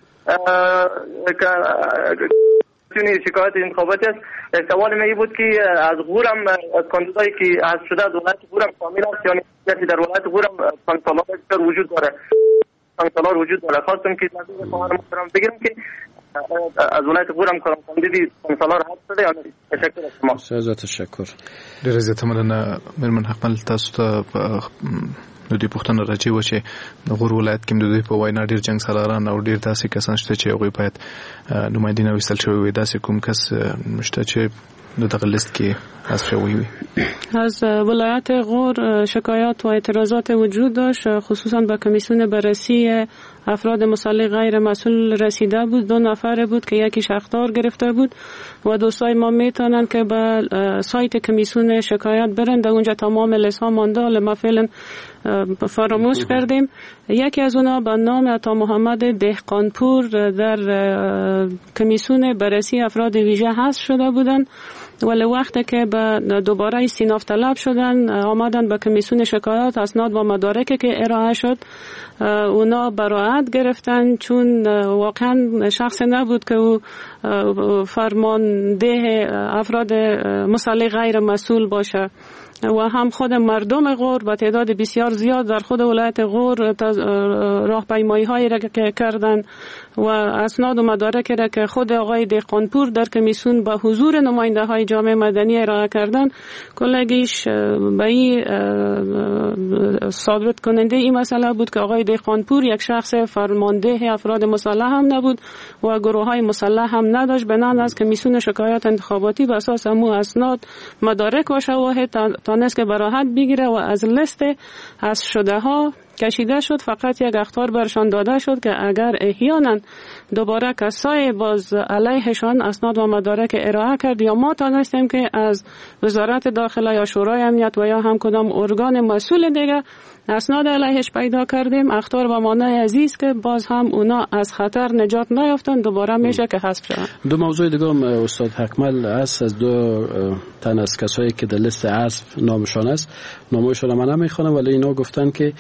شکایت انتخاباتی است. سوال من بود که از غورم کاندیدایی که حذف شده از ولایت غورم کامل است، یعنی کسی در ولایت غورم سانکسالار وجود داره، سانکسالار وجود داره. خواستم که نظر خواهر محترم بگیرم که از ولایت غورم کاندیدی سانکسالار حذف شده یا نه. تشکر از شما. بسیار تشکر. ډېر عزت مننه مېرمن حقمل، تاسو ته د دې پوښتنه راځي و چې د غور ولایت کې د دوی په وینا ډېر جنګ سالاران او ډېر داسې کسان شته چې هغوی باید نمایندګي نه ویستل شوی وي. داسې کوم کس شته چې د دغه لیست کې حذف شوی وي؟ از ولایت غور شکایات و اعتراضات وجود داشت، خصوصا به کمیسیون بررسی افراد مسلح غیر مسئول رسیده بود. 2 نفر بود که یکیش اخطار گرفته بود و دوستای ما میتونن که به سایت کمیسیون شکایت برن، در اونجا تمام لیست ها مانده، ما فعلا فراموش کردیم. یکی از اونا به نام عطا محمد دهقانپور در کمیسیون بررسی افراد ویژه حذف شده بودن، ولی وقتی که دوباره استیناف طلب شدن آمدن به کمیسیون شکایات، اسناد و مدارکی که ارائه شد اونا براءت گرفتن، چون واقعا شخص نبود که او فرمانده افراد مسلح غیر مسئول باشه و هم خود مردم غور با تعداد بسیار زیاد در خود ولایت غور راهپیمایی هایی را که کردن و اسناد و مدارکی را که خود آقای دهقانپور در کمیسیون با حضور نماینده های جامعه مدنی ارائه کردن، کلگیش به این ثابت کننده این مسئله بود که آقای دهقانپور یک شخص فرمانده افراد مسلح هم نبود و گروه های مسلح هم نداشت. بنان از کمیسیون شکایات انتخاباتی به اساس همون اسناد مدارک و شواهد تانست که براحت بگیره و از لیست حذف شده ها کشیده شد. فقط یک اخطار برشان داده شد که اگر احیانا دوباره کسای باز علیهشان اسناد و مدارک ارائه کرد یا ما تانستیم که از وزارت داخله یا شورای امنیت و یا هم کدام ارگان مسئول دیگه اسناد علیهش پیدا کردیم، اخطار و مانع عزیز که باز هم اونا از خطر نجات نیافتن، دوباره میشه که حذف شدن. 2 موضوع دیگه هم استاد حکمل است. از 2 تن از کسایی که در لیست حذف نامشان است، نامشان من نمیخوانم، ولی اینا گفتن که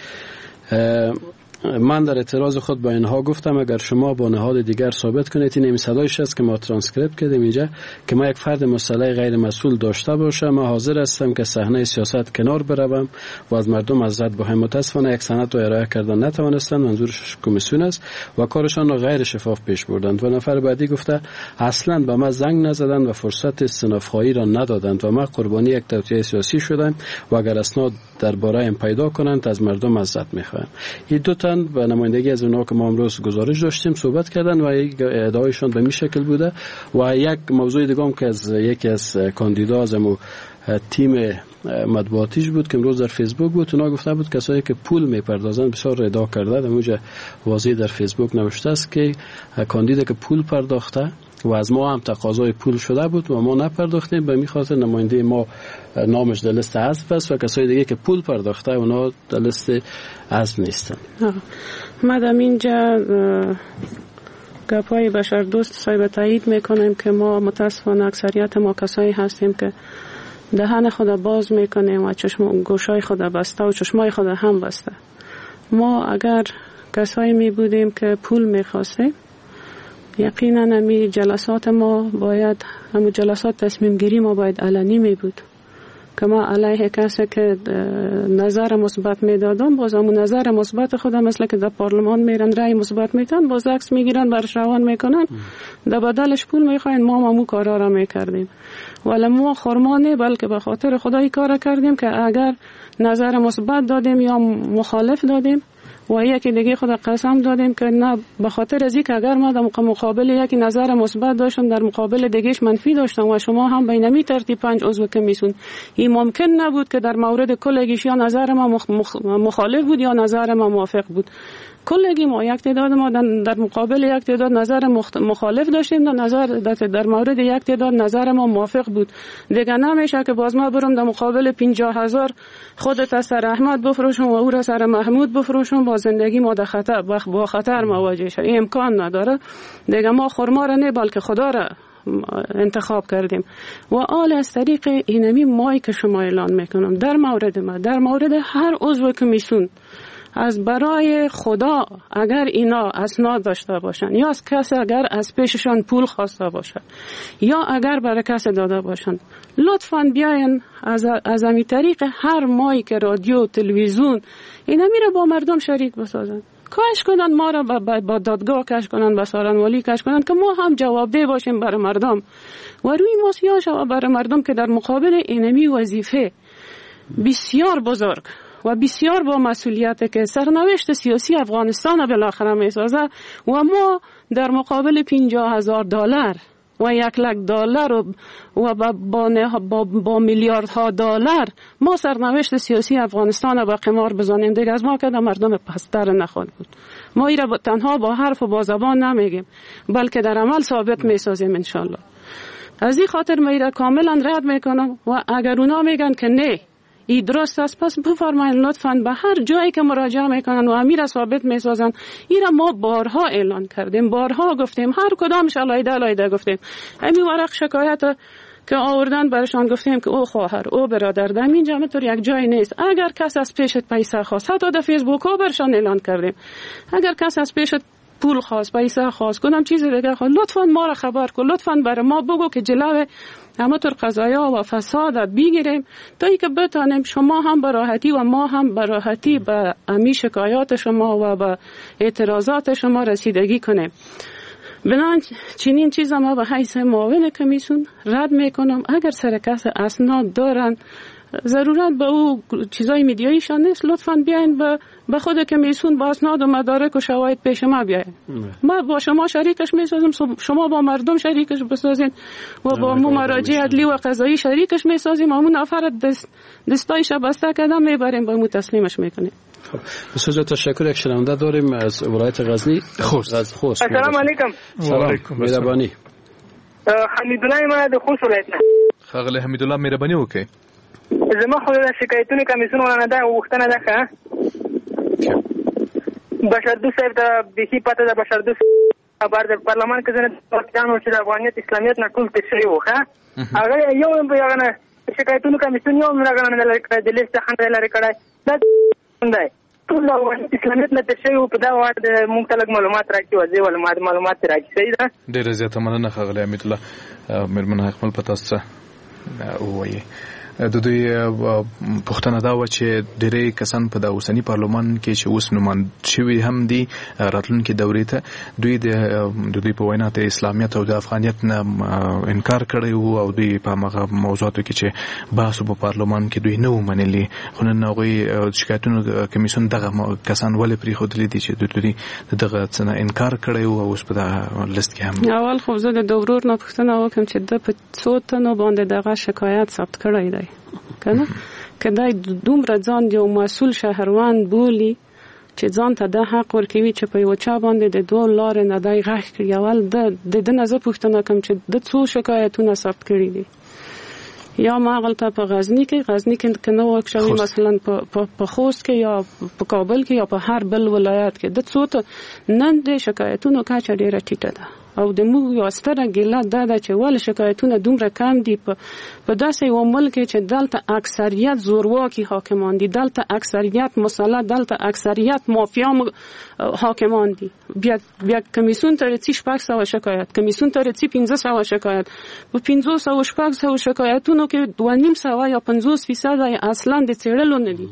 من در اعتراض خود با اینها گفتم اگر شما با نهاد دیگر ثابت کنید، این صدایش است که ما ترانسکریپت کردیم اینجا، که ما یک فرد مسلح غیر مسئول داشته باشم، ما حاضر هستم که صحنه سیاست کنار بروم و از مردم معذرت بخوایم. متاسفانه یک سند رو ارائه کردن نتوانستند، منظورش کمیسیون است و کارشان را غیر شفاف پیش بردند. و نفر بعدی گفته اصلا به ما زنگ نزدند و فرصت استنافخواهی را ندادند و ما قربانی یک توطئه سیاسی شدم و اگر اسناد درباره ام پیدا کنند از مردم معذرت میخوایم. این 2 تن به نمایندگی از اونها که ما امروز گزارش داشتیم صحبت کردن و ادعایشان به این شکل بوده. و یک موضوع دیگه هم که از یکی از کاندیدا از تیم مطبوعاتیش بود که امروز در فیسبوک بود، اونا گفته بود کسایی که پول میپردازن بسیار ادعا کرده، در اونجا واضح در فیسبوک نوشته است که کاندیدا که پول پرداخته و از ما هم تقاضای پول شده بود و ما نپرداختیم، به این خاطر نماینده ما نامش در لیست حذف است و کسای دیگه که پول پرداخته اونا در لیست حذف نیستن. مدام اینجا گپای بشردوست صاحب تایید میکنیم که ما متاسفانه اکثریت ما کسایی هستیم که دهن خود باز میکنیم و گوشای خود بسته و چشمای خود هم بسته. ما اگر کسایی می بودیم که پول میخواستیم، یقینا همی جلسات ما باید، همون جلسات تصمیم گیری ما باید علنی می بود که ما علیه کسی که نظر مثبت میدادن باز همون نظر مثبت خودم مثل که در پارلمان میرن رای مثبت میتن باز عکس میگیرن برش روان میکنن، در بدلش پول میخواین. ما همون کارا را میکردیم، ولی ما خرمانه بلکه به خاطر خدای کار کردیم که اگر نظر مثبت دادیم یا مخالف دادیم و یکی دیگه خود قسم دادیم که نه، به خاطر از اینکه اگر ما در مقابل یکی نظر مثبت داشتم در مقابل دیگهش منفی داشتم و شما هم به نمی ترتیب 5 عضو کمیسیون، این ممکن نبود که در مورد کلگیش یا نظر ما مخالف بود یا نظر ما موافق بود. کلگی ما یک تعداد ما در مقابل یک تعداد نظر مخالف داشتیم، در مورد یک تعداد نظر ما موافق بود. دیگه نمیشه که باز ما برم در مقابل 50,000 خودت از سر احمد بفروشم و او را سر محمود بفروشم، با زندگی ما با خطر مواجه شد. این امکان نداره. دیگه ما خرما را نه بلکه خدا را انتخاب کردیم و آل از طریق اینمی مایی که شما اعلان میکنم در مورد ما، در مورد هر عضو کمیسیون، از برای خدا اگر اینا اسناد داشته باشن یا از کسی اگر از پیششان پول خواسته باشن یا اگر برای کسی داده باشن، لطفاً بیاین از امی طریق هر مایی که رادیو تلویزیون اینا میره با مردم شریک بسازن، کاش کنن ما را با دادگاه کش کنن، با سارنوالی کش کنن که ما هم جوابده باشیم برای مردم و روی ما سیاه شود برای مردم که در مقابل اینمی وظیفه بسیار بزرگ و بسیار با مسئولیت که سرنوشت سیاسی افغانستان بالاخره میسازه و ما در مقابل $50,000 و $100,000 و با میلیاردها دلار ما سرنوشت سیاسی افغانستان با قمار بزنیم، دیگه از ما که در مردم پستر نخواهد بود. ما ایرا تنها با حرف و با زبان نمیگیم بلکه در عمل ثابت میسازیم انشالله. از این خاطر ما ایرا کاملا رد میکنم و اگر اونا میگن که نه ای درست است پس بفرمایید لطفاً به هر جایی که مراجعه میکنن و امیر ثابت میسازن. ایرا ما بارها اعلان کردیم، بارها گفتیم، هر کدامش علایده گفتیم. همین ورق شکایت که آوردن برشان گفتیم که او خواهر او برادر در اینجا مطور یک جای نیست. اگر کس از پیشت پیسه خواست، حتی در فیسبوک ها برشان اعلان کردیم، اگر کس از پیشت پول خواست، پیسه خواست، کنم چیز دیگه خواست، لطفاً ما را خبر کن، لطفاً برای ما بگو که جلوه همه طور قضایا و فساد بگیریم تا ای که بتانیم شما هم به راحتی و ما هم به راحتی به امی شکایات شما و به اعتراضات شما رسیدگی کنیم. بنابراین چنین چیز ما به حیث معاون کمیسیون رد میکنم. اگر سرکس اسناد دارن ضرورت به او چیزای میدیاییشان نیست، لطفاً بیاین به خود کمیسیون با اسناد و مدارک و شواهد پیش ما بیاین. ما با شما شریکش میسازیم، شما با مردم شریکش بسازین و با مراجع عدلی و قضایی شریکش میسازیم. همون نفر دستایش بسته کردن میبریم با مو تسلیمش میکنیم. بسیار تشکر. یک شنونده داریم از ولایت غزنی. خوست. السلام علیکم. و علیکم مهربانی. حمیدالله ما د خوست ولایت نه. خغله حمیدالله مهربانی وکي. زما خو د شکایتونو کمیسیون ولنه دا وختنه ده ښه بشردوست صاحب ته بیخي پته ده. بشردوست خبر د پارلمان کې ځنه پاکستان چې د افغانیت اسلامیت نه ټول تیر شوي وو ښه هغه یو هم هغه نه شکایتونو کمیسیون یو هم هغه نه لرې کړی د لیست څخه نه لرې کړی دا دی ټول د افغانیت اسلامیت نه تیر شوي وو. په دا وخت موږ ته لږ معلومات راکړي وځي معلومات راکړي. صحیح ده. ډېره زیاته مننه ښاغلی حمیدالله. مېرمن خپل په تاسو څه ووایي. د دوی پوښتنه دا و چې ډېری کسان په د اوسني پارلمان کې چې اوس نوماند شوي هم دي راتلونکي دورې ته دوی د دوی په وینا ته اسلامیت او د افغانیت نه انکار کړی وو او دوی په هغه موضوعاتو کې چې بحث په پارلمان کې دوی نه و منلي. خو نن هغوی شکایتونو کمیسیون دغه کسان ولې پرېښودلي دي چې دوی دغه څه نه انکار کړی وو او اوس په دغه لیست کې هم. اول خو زه د ورور نه پوښتنه وکړم چې د په څو تنو باندې دغه شکایت ثبت کړی دی کنه که دای دومره ځان یو مسئول شهروند بولی چې ځان ته د حق ورکوي چې په یو چا باندې د دوه لارې نه دی غږ کړي. اول د نظر پوښتنه کوم چې د څو شکایتونه ثبت کړي دي یا ما غلطه په غزنی کې کنه وکړي مثلا په خوست کې یا په کابل کې یا په هر بل ولایت کې د څو ته نن د شکایتونو کچه ډیره ټیټه ده او د موږ یو ستره ګیله دا ده چې ول شکایتونه دومره کم دي په داسې یو ملک چې دلته اکثریت زورواکي حاکمان دي، دلته اکثریت مسلط، دلته اکثریت مافیا حاکمان دي. بیا کمیسیون ته رسي 600 شکایت، کمیسیون ته رسي 500 شکایت. په 500 شکایتونو کې 2.5 یا 50% اصلا د څېړلو نه دي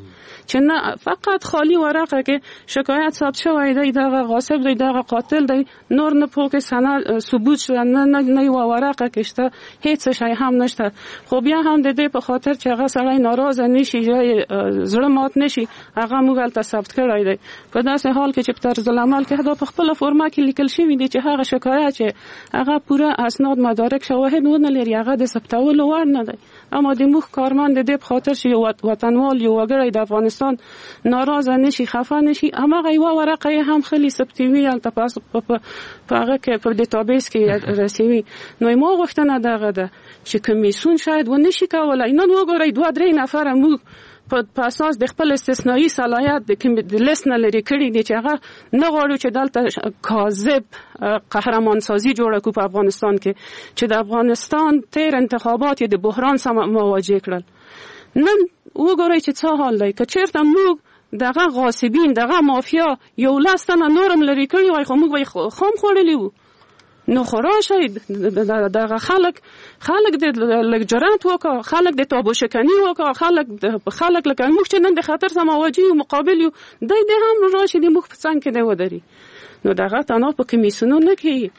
چې نه فقط خالی ورقه کې شکایت ثبت شوی دی دغه غاصب دی دغه قاتل دی نور نه پوکې سند ثبوت شو نه یو ورقه کې شته هیڅ شی هم نشته خو بیا هم د دې په خاطر چې هغه سړی ناراضه نشي یا زړه مات نشي هغه موږ هلته ثبت کړی دی په داسې حال کې چې په طرز العمل کې دا په خپله فورمه کې لیکل شوي دي چې هغه شکایت چې هغه پوره اسناد مدارک شواهد ونه لري هغه د ثبتولو وړ نه دی اما د موږ کارمند د دې په خاطر چې یو وطنوال یو وګړی د افغانستان ناراضه نشي خفه نشي هماغه یوه ورقه یې هم خلي ثبتوي هلته په هغه کې په ډیټابیس کې رسوي نو ما غوښتنه دغه ده چې کمیسیون شاید ونشي کولی نن وګورئ 2-3 نفره موږ په اساس د خپل استثنایی صلاحیت د لیست نه لري کړي دي چې هغه نه غواړو چې دلته کاذب قهرمان سازي جوړه کو په افغانستان کې چې د افغانستان تیر انتخابات د بحران سره مواجه کړل نن وګورئ چې څه حال دی که چیرته موږ دغه غاصبین دغه مافیا یو لاستنه نورم لري کړي وای خو موږ به خام خوړلی وو نو خوراشي دغه خلک د جرأت وکړه خلک د تابو شکنی وکړه خلک لکه موږ چې نن د خطر سره مواجه یو مقابل یو د هم راشي د موږ په څنګ کې دی ودري نو دغه تنها په کمیسیونونو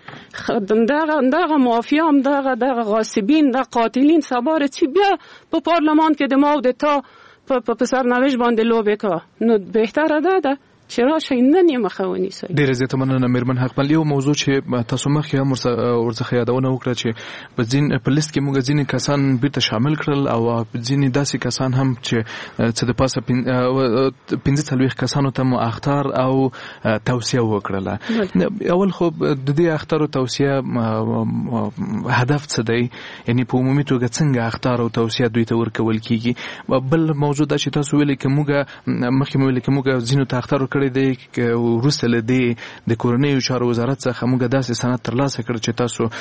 کې دغه مافیا هم دغه غاصبین د قاتلین سبار چې بیا په پارلمان کې د ما او د تا په سرنوشت باندې لوبې کا نو بهتره ده چې راشي نن یې مخه ونیسئ. ډېره زیاته مننه میرمن حقمل. یو موضوع چې تاسو مخکې هم ورڅخه یادونه وکړه چې په لیست کې موږ ځینې کسان بیرته شامل کړل او ځینې داسې کسان هم چې د پاسه 45 کسانو ته مو اخطار او توصیه وکړله. اول خو د دې اخطار او توصیه هدف څه دی؟ یعنی په عمومي توګه څنګه اخطار او توصیه دوی ته ورکول کیږي؟ بل موضوع دا چې تاسو ویلي چې موږ ځینو ته اخطار کړی دی وروسته له دې د کورنیو چارو وزارت څخه موږ داسې سند ترلاسه کړ چې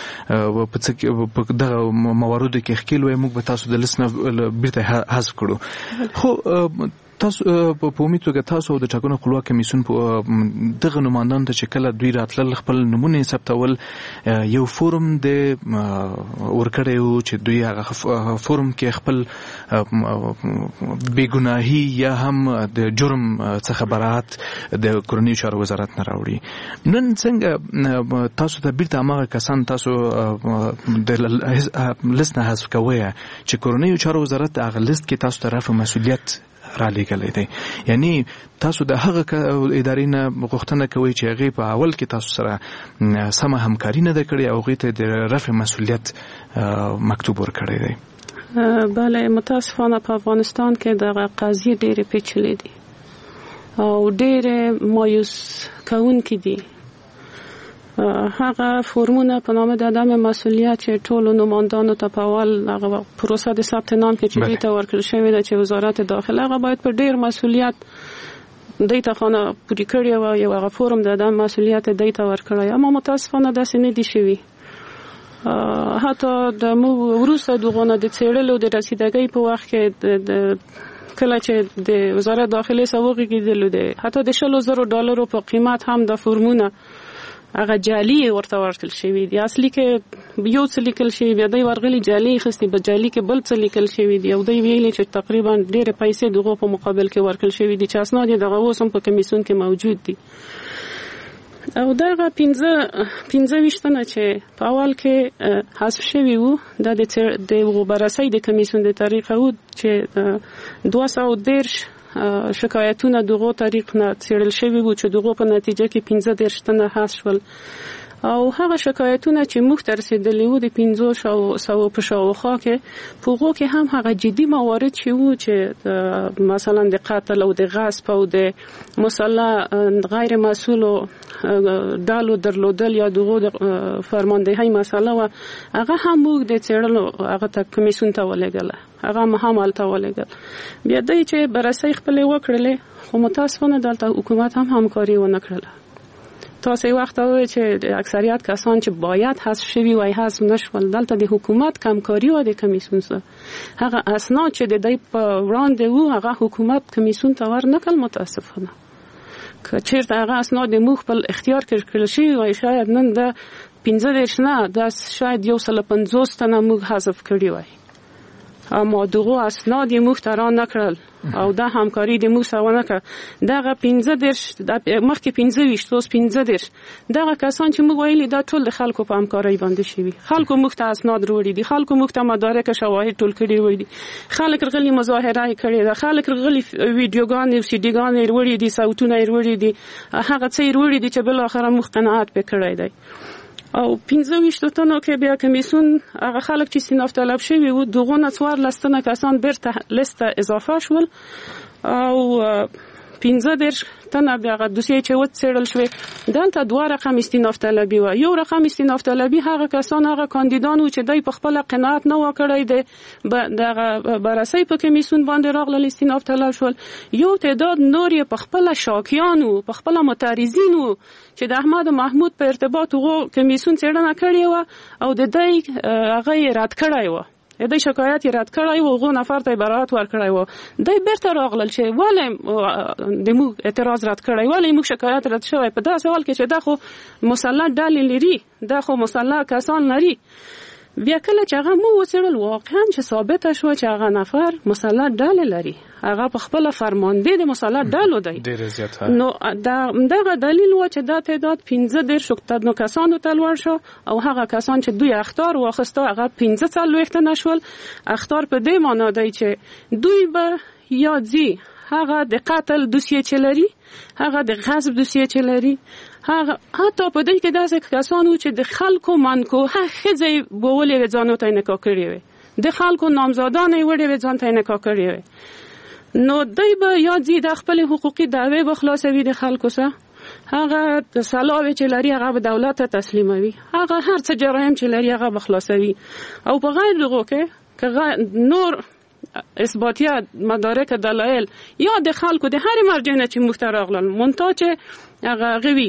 تاسو په دغه مواردو کې ښکیل وای موږ به تاسو د لیست نه بیرته حذف کړو. خو تاسو په امید توګه تاسو د ټاکنو خپلواک کمیسیون دغه نمایندان ته چې کله دوی راتلل خپل نمونه ثبتول یو فورم د ورکړی و چې دوی هغه فورم کې خپل بېګناهي یا هم د جرم څخه براءت د کورنیو چارو وزارت نه راوړي. نن څنګه تاسو ته بیرته هماغه کسان تاسو د لیست نه حذف کوئ چې کورنیو چارو وزارت هغه لیست کې تاسو ته رفع مسؤلیت را لېږلی دی؟ یعنی تاسو د هغه ادارې نه غوښتنه کوئ چې هغې په اول کې تاسو سره سمه همکاري نه ده کړې او هغې ته د رفع مسؤلیت مکتوب ورکړی دی. بله متاسفانه په افغانستان کې دغه قضیې ډېرې پیچلې دي او ډېرې مایوس کوونکې دي. هغه فورمونه په نامه د عدم مسؤلیت چې ټولو نمایندانو ته په اول هغه پروسه د ثبت نام کې چې دوی ته ورکړل شوې ده چې وزارت داخله هغه باید په ډېر مسؤلیت دوی ته خانه پورې کړی وای او هغه فورم د عدم مسؤلیت دوی ته ورکړی اما متاسفانه داسې نه دي شوي. حتی د وروسته دغونه د څېړلو د رسیدګۍ په وخت کې کله چې د وزارت داخلې څخه وغږېدلو دی حتی د $100,000 په قیمت هم د فورمونه هغه جعلي ورته ورکړل شوي دي. اصلي کې یو څه لیکل شوي بیا دوی ورغلي جعلي اخیستي په جعلي کې بل څه لیکل شوي دي او دوی ویلي چې تقریبا ډېرې پیسې دغو په مقابل کې ورکړل شوي دي چې اسناد یې دغه اوس هم په کمیسیون کې موجود دي. او دغه 15 تنه چې په اول کې حذف شوي وو د بررسۍ د کمیسیون د طریقه وو چې 210 شکایتونه دغه طریق نه څېړل شوي وو چې دغه په نتیجه کې 15 تنه حذف شول او هغه شکایتونه چې موږ ته رسېدلي وو د 500 په شاوخوا کې په هغو کې هم هغه جدي موارد چې وو چې مثلا د قتل او د غصب او د مسلح غیر مسؤلو ډالو درلودل یا دغه د فرماندهۍ مسله وه هغه هم موږ د څېړلو هغه ته کمیسیون ته ولېږله هغه هم هلته ولېږل بیا دوی چې بررسۍ خپلې وکړلې خو متاسفانه دلته حکومت هم همکاري ونه کړله. تاسو یو وخت وایي چې اکثریت کسان چې باید حذف شوي وای حذف نشول دلته د حکومت کمکاري و د کمیسیون سره هغه اسناد چې د دوی په وړاندې وو هغه حکومت کمیسیون ته ورنکړل. متاسفانه که چېرته هغه اسناد موږ خپل اختیار کې کړل شوي وای شاید نن د 15 نه دا شاید 150 تنه موږ حذف کړي وای اما دغه اسناد یې موږ ته را نه کړل او دا همکاري د موږ سره ونه کړه. دغه 15 مخکې 25 اوس 15 دغه کسان چې موږ ویلي دا ټول د خلکو په همکارۍ باندې شوي. خلکو موږ ته اسناد وروړي دي، خلکو موږ ته مدارک شواهد ټول کړي وي دي، خلک رغلي مظاهره کړي ده، خلک رغلي ویډیوګانې او سیډیګانې وروړي دي، صوتونه وروړي دي، هغه څه وروړي دي چې بل اخر موږ قناعت وکړای دی. او 25 تنو کې بیا کمیسیون هغه خلک چې استیناف طلب شوي وو دغه نڅوار لستنه کسان بیرته لسته اضافه شول او 15 تنه بیا غو دوسیه چې وڅېړل شوې. دلته دوه رقم استیناف طلبي و. یو رقم استیناف طلبي هغه کسان هغه کاندیدان و چې دای په خپل قناعت نه وکړای دي دغه بررسي په کمیسیون باندې راغلل استیناف طلب شول. یو تعداد نور یې په خپل شاکیان و په خپل معترضین و چې د احمد محمود په ارتباط وغو کمیسیون څېړنه کړې و او د دای هغه رد کړی و، د شکایت رد کړی و، غو نفر ته براءت ورکړی و. دای بیرته راغلل چې ولې د موږ اعتراض رد کړی، ولې موږ شکایت رد شوی په داسې حال کې چې دا خو مسلح ډلې لري، دا خو مسلح کسان لري. بیا کله چې هغه مو وڅېړل واقعا چې ثابته شو چې هغه نفر مسلح ډلې لري، هغه په خپل فرمانده د مسلح ډلو دی. نو دغه دلیل و چې دا تعداد 15 نو کسانو ته لوړ شو او هغه کسان چې دوی اخطار واخسته هغه 15 نشول. اخطار په دې معنی دی چې دوی به یا ځي هغه د قتل دوسیه چې لري، هغه د غصب دوسیه چې لري، هغه حتی په دې کې داسې کسانو چې د خلکو منکوحه ښځې بولې ځانو ته نکاح کړې وي، د خلکو نامزادانې وړې ځان ته نکاح کړې وي. نو دوی به یا ځي د خپل حقوقي دعوی به خلاصوي د خلکو سره، هغه سلاوي چې لري هغه به دولت ته تسلیموي، هغه هر څه جرایم چې لري هغه به خلاصوي. او په غیر دغه کې نور اثباتیه مدارک دلایل یا د خلکو د هر مرجع نه چې مخترغلل مونتا چې هغه غوي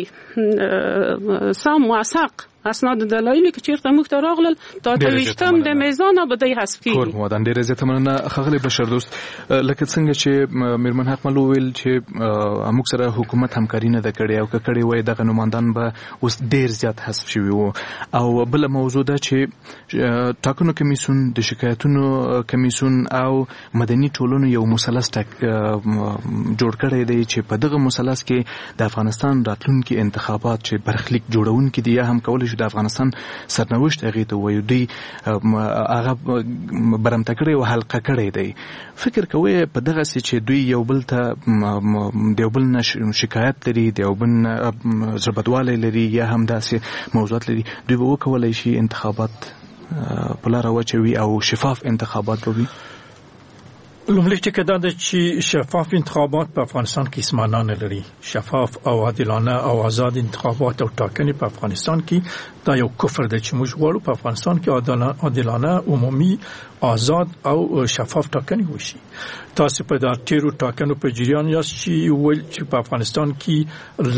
سم موثق اسناد دلایلی که چیرته مخترغلل تا تویشتم د میزان به دی حذف کیږي. کور مودان ډیره زیاته مننه خغلی بشر دوست. لکه څنګه چې میرمن حق ملو ویل چې موږ سره حکومت همکاري نه کړې او کړې وای دغه نمائندان به اوس ډیر زیات حذف شوي وو. او بل موضوع ده چې ټاکنو کمیسیون د شکایتونو کمیسیون او مدني ټولنو یو مثلث جوړ کړی دی چې په دغه مثلث کې د افغانستان راتلونکي انتخابات چې برخلیک جوړونکي دي یا هم کولای د افغانستان سرنوشت هغه ته وایي دی هغه برمته کړی او حلقه کړی دی. فکر کوي په دغه سي چې دوی یو بل ته یو بل شکایت لري، یو بل زبدواله لري یا هم داسې موضوعات لري، دوی به وکولای شي انتخابات په لاره واچوي او شفاف انتخابات وي. لومړی ټکی دا ده چې شفاف انتخابات په افغانستان کې هیڅ معنا نه لري. شفاف او عادلانه او آزاد انتخابات او ټاکنې په افغانستان کې دا یو کفر دی چې موږ غواړو په افغانستان کې عادلانه عمومي آزاد او شفاف ټاکنې وشي. تاسو په دا تیرو ټاکنو په جریان یاست چې ویل چې په افغانستان کې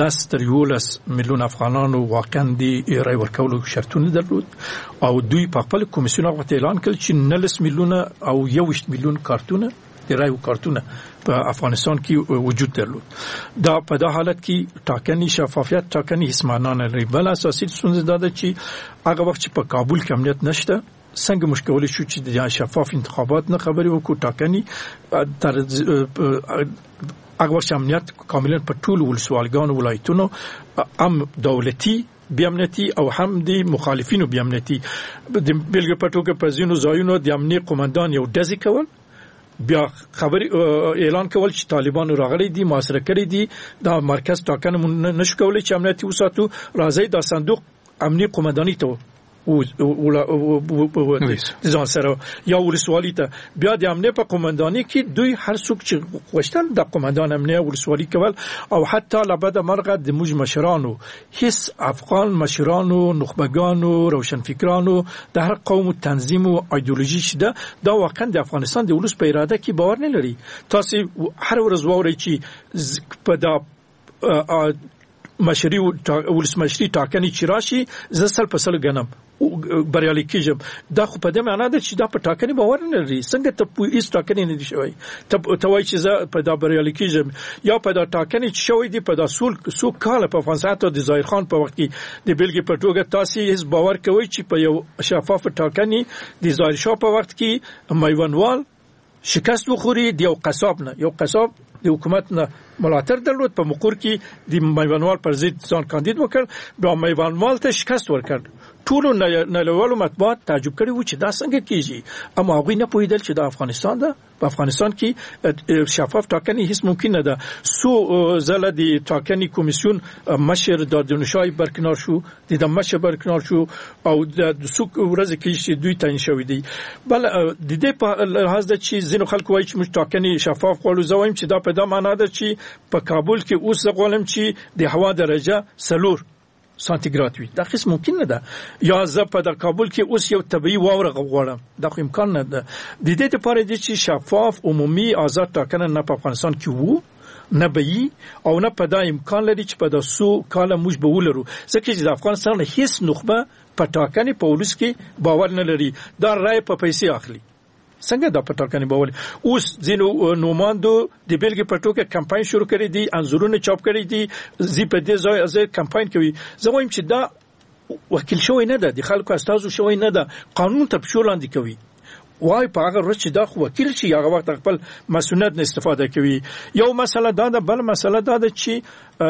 11 میلیون افغانانو واقعا د رای ورکولو شرطونه درلود او دوی په خپل کمیسیون اعلان کړ چې 19 میلیون او 1 میلیون کارتونه د رای کارتونه په افغانستان کې وجود درلود. دا په دا حالت کې ټاکنې شفافیت ټاکنې هیڅ معنا نه لري. بل اساسي ستونزه دا ده چې هغه وخت چې په کابل کې امنیت نشته څنګه مشکل شو چې د شفاف انتخابات نه خبري وکړو. ټاکنې تر هغه وخت امنیت کاملا په ټول ولسوالګانو ولایتونو هم دولتي بیامنیتی او هم د مخالفینو بیامنیتی د بلګ پټو کې په ځینو ځایونو د امنیت قومندان یو دزي کول، بیا خبر اعلان کول چې طالبان راغلي دي محاصره کړی دي، دا مرکز ټاکنه نشو کولای چې امنیتي وساتو، راځي دا صندوق امنیت قومنداني ته ځان سره یا ولسوالي ته بیا د امنیت په قومنداني کې دوی هر څوک چې غوښتل د قومندان امنیت ولسوالي کول او حتی لبد مرغه د موج مشرانو هیڅ افغان مشرانو نخبگانو روشنفکرانو د هر قوم تنظیم او ایدئولوژي شته دا واقعا د افغانستان د ولس په اراده کې باور نه لري. تاسو هر ورځ ووري چې په دا مشري ولسمشري ټاکنې چې راشي زه سل په سل ګنم بریالي کېږم. دا خو په دې معنا ده چې دا په ټاکنې باور نه لري. څنګه ته په هیڅ ټاکنې نه دي شوی ته وایي چې زه په دا بریالي کېږم یا په دا ټاکنې چې شوی دي په دا څو کاله په افغانستان د ظاهر خان په وخت کې د بیلګې په توګه تاسو هیڅ باور کوئ چې په یو شفاف ټاکنې د ظاهر شاه په وخت کې میوانوال شکست وخوري د یو قصاب د حکومت نه ملاتړ درلود په مقر کې د میوانوال پر ضد ځان کاندید وکړ بیا میوانوال ته شکست ورکړ. ټول نړیوالو مطبوعات تعجب کړي و چې دا څنګه کیږي اما هغه نه پوهیدل چې دا افغانستان ده. په افغانستان کې شفاف ټاکنې هیڅ ممکن نه ده. سو زله د ټاکنې کمیسیون مشر د دنشای برکنار شو د مشر برکنار شو او د سوق ورځ کې چې دوی تعین شوی دی. بل د دې په لحاظ د چې زینو خلکو وایي چې موږ ټاکنې شفاف غواړو زوایم چې دا په دا معنا ده چې په کابل کې اوس غواړم چې د هوا درجه 4 سانتیګراد وي. دا هیڅ ممکن نه ده. یا زه په د کابل کې اوس یو طبيعي واوره غواړم دا خو امکان نه ده. د دې لپاره چې شفاف عمومي آزاد ټاکنه نه په افغانستان کې وو نه به او نه په دا امکان لري چې په د سو کاله موږ به ولرو ځکه چې د افغانستان هیڅ نخبه په ټاکنې په ولس کې باور نه لري. دا رائے په پیسې اخلي. څنګه دا په ټاکنې باور اوس ځینو نوماندو د بیلګې په توګه کمپاین شروع کړی دي انځورونه چاپ کړی دي زی په دې ځای از کمپاین کوي. زه وایم چې دا وکیل شوی نه ده د خلکو استازو شوی نه ده قانون ته پښولاندې کوي. وای په هغه ورځ چې دا خو وکیل شي هغه وخت خپل مسؤلیت نه استفاده کوي. یو مسله دا ده. بل مسله دا ده چې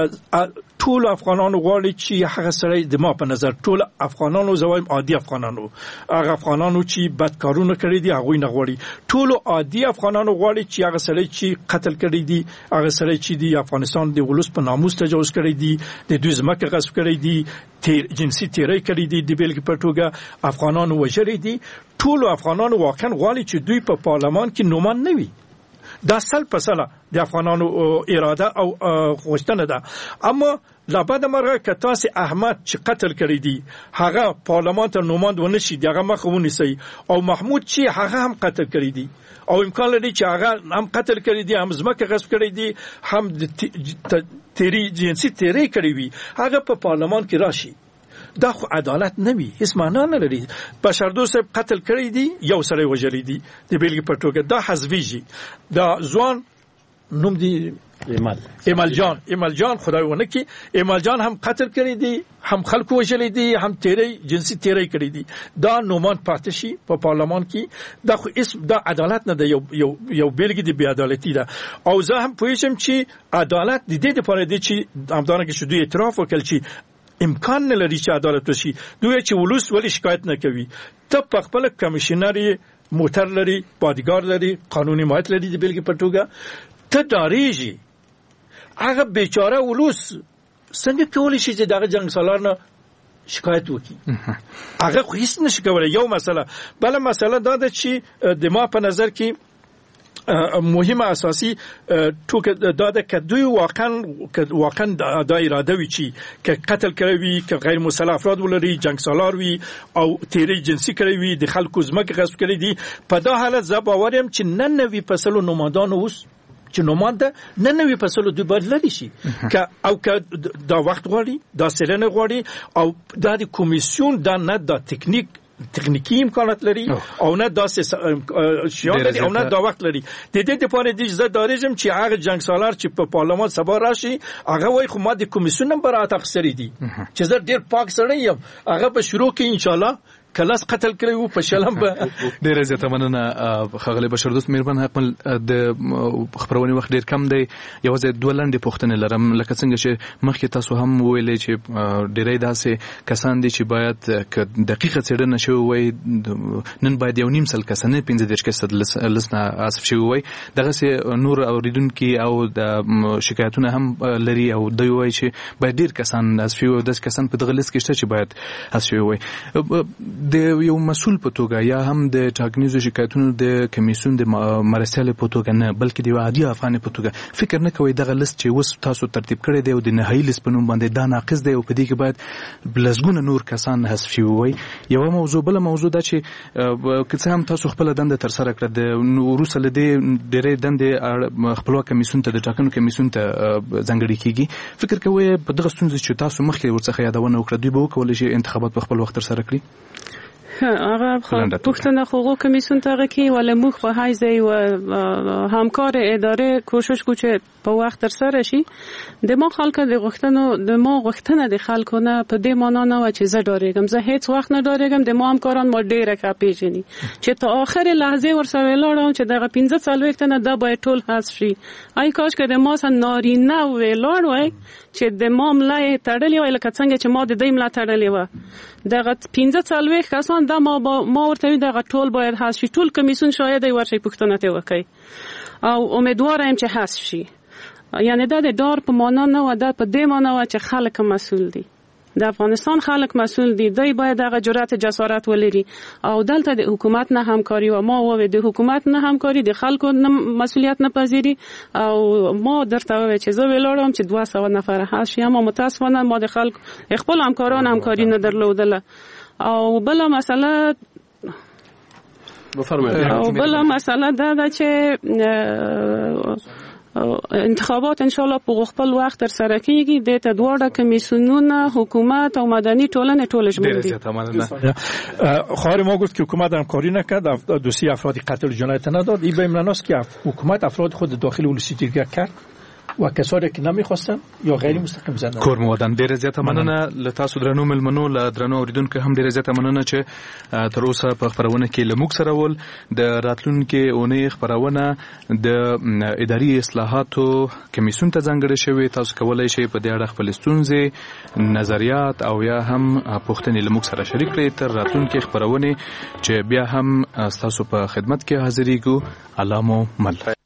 ټول افغانانو غواړي چې هغه سره د ما په نظر ټول افغانانو زوایم عادي افغانانو هغه افغانانو چې بدکارونه کړی دي هغه نه غواړي. ټول عادي افغانانو غواړي چې هغه سره چې قتل کړی دي هغه سره چې د افغانستان د ولس په ناموس تجاوز کړی دي د دوی ځمکه غصب کړی دي جنسي تیری کړی دي د بیلګې په توګه افغانانو وژلي دي. ټول افغانانو واقعا غواړي چې دوی په پارلمان کې نومان نه وي. دا سل په سله د افغانانو اراده او غوښتنه ده. اما لابد مرغه که تاسو احمد چې قتل کړی دی هغه پارلمان ته نوماند ونشي دغه مخ ونیسي او محمود چې هغه هم قتل کړی دی او امکان لري چې هغه هم قتل کړی دی هم ځمکه غصب کړی دی هم جنسي تیری کړی وي هغه په پارلمان کې راشي. دا خو عدالت نه وي هیڅ معنا نه لري. بشردوست قتل کړی دی یو سره وژلی دی د بیلګې په توګه دا حذفیږي. دا ځوان نوم دی ایمل جان خدای ونه کی ایمل جان هم قتل کړی دی هم خلکو وژلی دی هم جنسي تیری کړی دی. دا نومان پاتې شي په پارلمان کې. دا خو اسم دا عدالت نه ده یو بیلګې دی بی عدالتي ده. او زه هم پوهیږم چې عدالت د دې لپاره دی چې همدارنګه شو دوی اعتراف وکړي چې امکان نه لري چې عدالت وشي. دوی چې ولوس ولی شکایت نه کوي. ته په خپل کمشنري موټر لري بادیګار لري قانوني ماهیت لري د بیلګې په توګه ته داریږي هغه بیچاره ولوس څنګه کولی شي چې دغه جنگ سالار نه شکایت وکړي. هغه خو هیڅ نشي کولای. یو مسله. بل مسله دا ده چې د ما په نظر کې مهمه اساسي ټوکه دا ده که دوی واقعا دا اراده وي چې که قتل کړی وي که غیر مسلح افراد ولري جنگ سالار وي او تیری جنسي کړی وي د خلکو ځمکې غصب کړي دي په دا حالت زه باور یم چې نن نوي فصلو نوماندان اوس چې نومانده نن نوي فصلو دوی باید لري شي او که دا وخت غواړي دا سلنه غواړي او دا د کمیسیون دا نه دا تکنیکی امکانات لري او نه داسې شیان لري او نه دا وخت لري. د دې لپاره د زه دارېږم چې هغه جنگ سالار چې په پارلمان سبا راشي هغه وایي خو ما د کمیسیون هم برات اخیستې دي چې زه ډېر پاک سړی یم هغه په شروع کې ان شاء الله کلاس قتل کړی وو په شلم به ډېر زیاته مننه خغلی بشردوست مهربان حکمل د خبرونې وخت ډېر کم دی. یوازې دوه لنډې پوښتنې لرم لکه څنګه چې مخکې تاسو هم ویلې چې ډېری داسې کسان دي چې باید که دقیقه څېړنه شوې وای نن باید 1.5 سل کسانې 15% لسنه آصف شوي وای دغسې نور اوریدونکي او د شکایتونه هم لري او دوی وایي چې باید ډېر کسان آصف شوي وي او داسې کسان په دغه لیست کې شته چې باید آصف شوي وای. د یو مسول په توګه یا هم د ټاکنیزو شکایتونو د کمیسیون د مرستیال په توګه نه بلکې د عادي افغان په توګه فکر نه کوي دغه لیست چې وس تاسو ترتیب کړی دی او د نهایی لیست په نوم باندې دا ناقص دی او په دې کې باید بلزګونه نور کسان حذف شي وي. یو موضوع بل موضوع دا چې که هم تاسو خپل دنده تر سره کړه د وروسته له دې ډېرې دندې خپلواک کمیسیون ته د ټاکنو کمیسیون ته ځانګړي کیږي. فکر کوي په دغه ستونزې چې تاسو مخکې ورڅخه یادونه وکړه دوی به وکولی شي انتخابات په خپل وخت تر سره کړي؟ هغه پښتنه حقوقو کمیسیون ته کې ولې موږ په حیث یو همکار اداره کوشش کو چې په وخت تر سره شي. د ما خلک د غوښتنه د خلکو نه په دې معنا نه و چې زه ډارېږم، زه هیڅ وخت نه ډارېږم. د ما همکاران ما ډېره ښه پیژني چې ته آخر لحظه ورسره ولاړم چې دغه 15 تنه دا باید ټول حذف شي. آی کاش که د ما سره نارینه ولاړ وای چې د ما ملای تړلې وای لکه څنګه چې ما د دې ملا تړلې و. دغه 15 کسان دا ما ورته دغه ټول باید حذف شي. ټول کمیسیون شاید ورشي پښتنه ته وکړي او امیدوارم چې حذف شي. یعنی دا د ډار په معنا نه و، دا په دې معنا و چې خلک مسؤل دي، د افغانستان خلک مسؤل دي، دوی باید هغه جرأت جسارت ولري او دلته د حکومت نه همکاري و ما و د حکومت نه همکاري د خلکو مسؤلیت نه پذیری او ما درته و چې زه ویلارم چې 200 نفر هست شي. اما متاسفانه ما د خلک خپل همکاران همکاري نه درلودله. او بل مسئله دا ده چې انتخابات ان شاء الله په خپل وخت تر سره کیږي. د ته دواړه کمیسیونونه حکومت او مدني ټولنه ټولش مونږ خواهر ما گفت که حکومت همکاری نکرد، دوسیه افراد قتل جنایت نداد. این به این معناست که حکومت افراد خود داخل ولسیتیگه کرد و کسانی که نمیخواستن یا غیر مستقیم زندان. کورمودان ډیره زیاته مننه له تاسو درنو ملمنو له درنو اوریدونکو هم ډیره زیاته مننه چې تر اوسه په خبرونه کې لموږ سره ول. د راتلونکو اونۍ خبرونه د اداري اصلاحاتو کمیسیون ته ځانګړې شوی. تاسو کولای شئ په دې اړه خپل ستونزې، نظریات او یا هم پوښتنې لموږ سره شریک کړئ تر راتلونکو خبرونه چې بیا هم تاسو په خدمت کې حاضرېږو. علامو مل.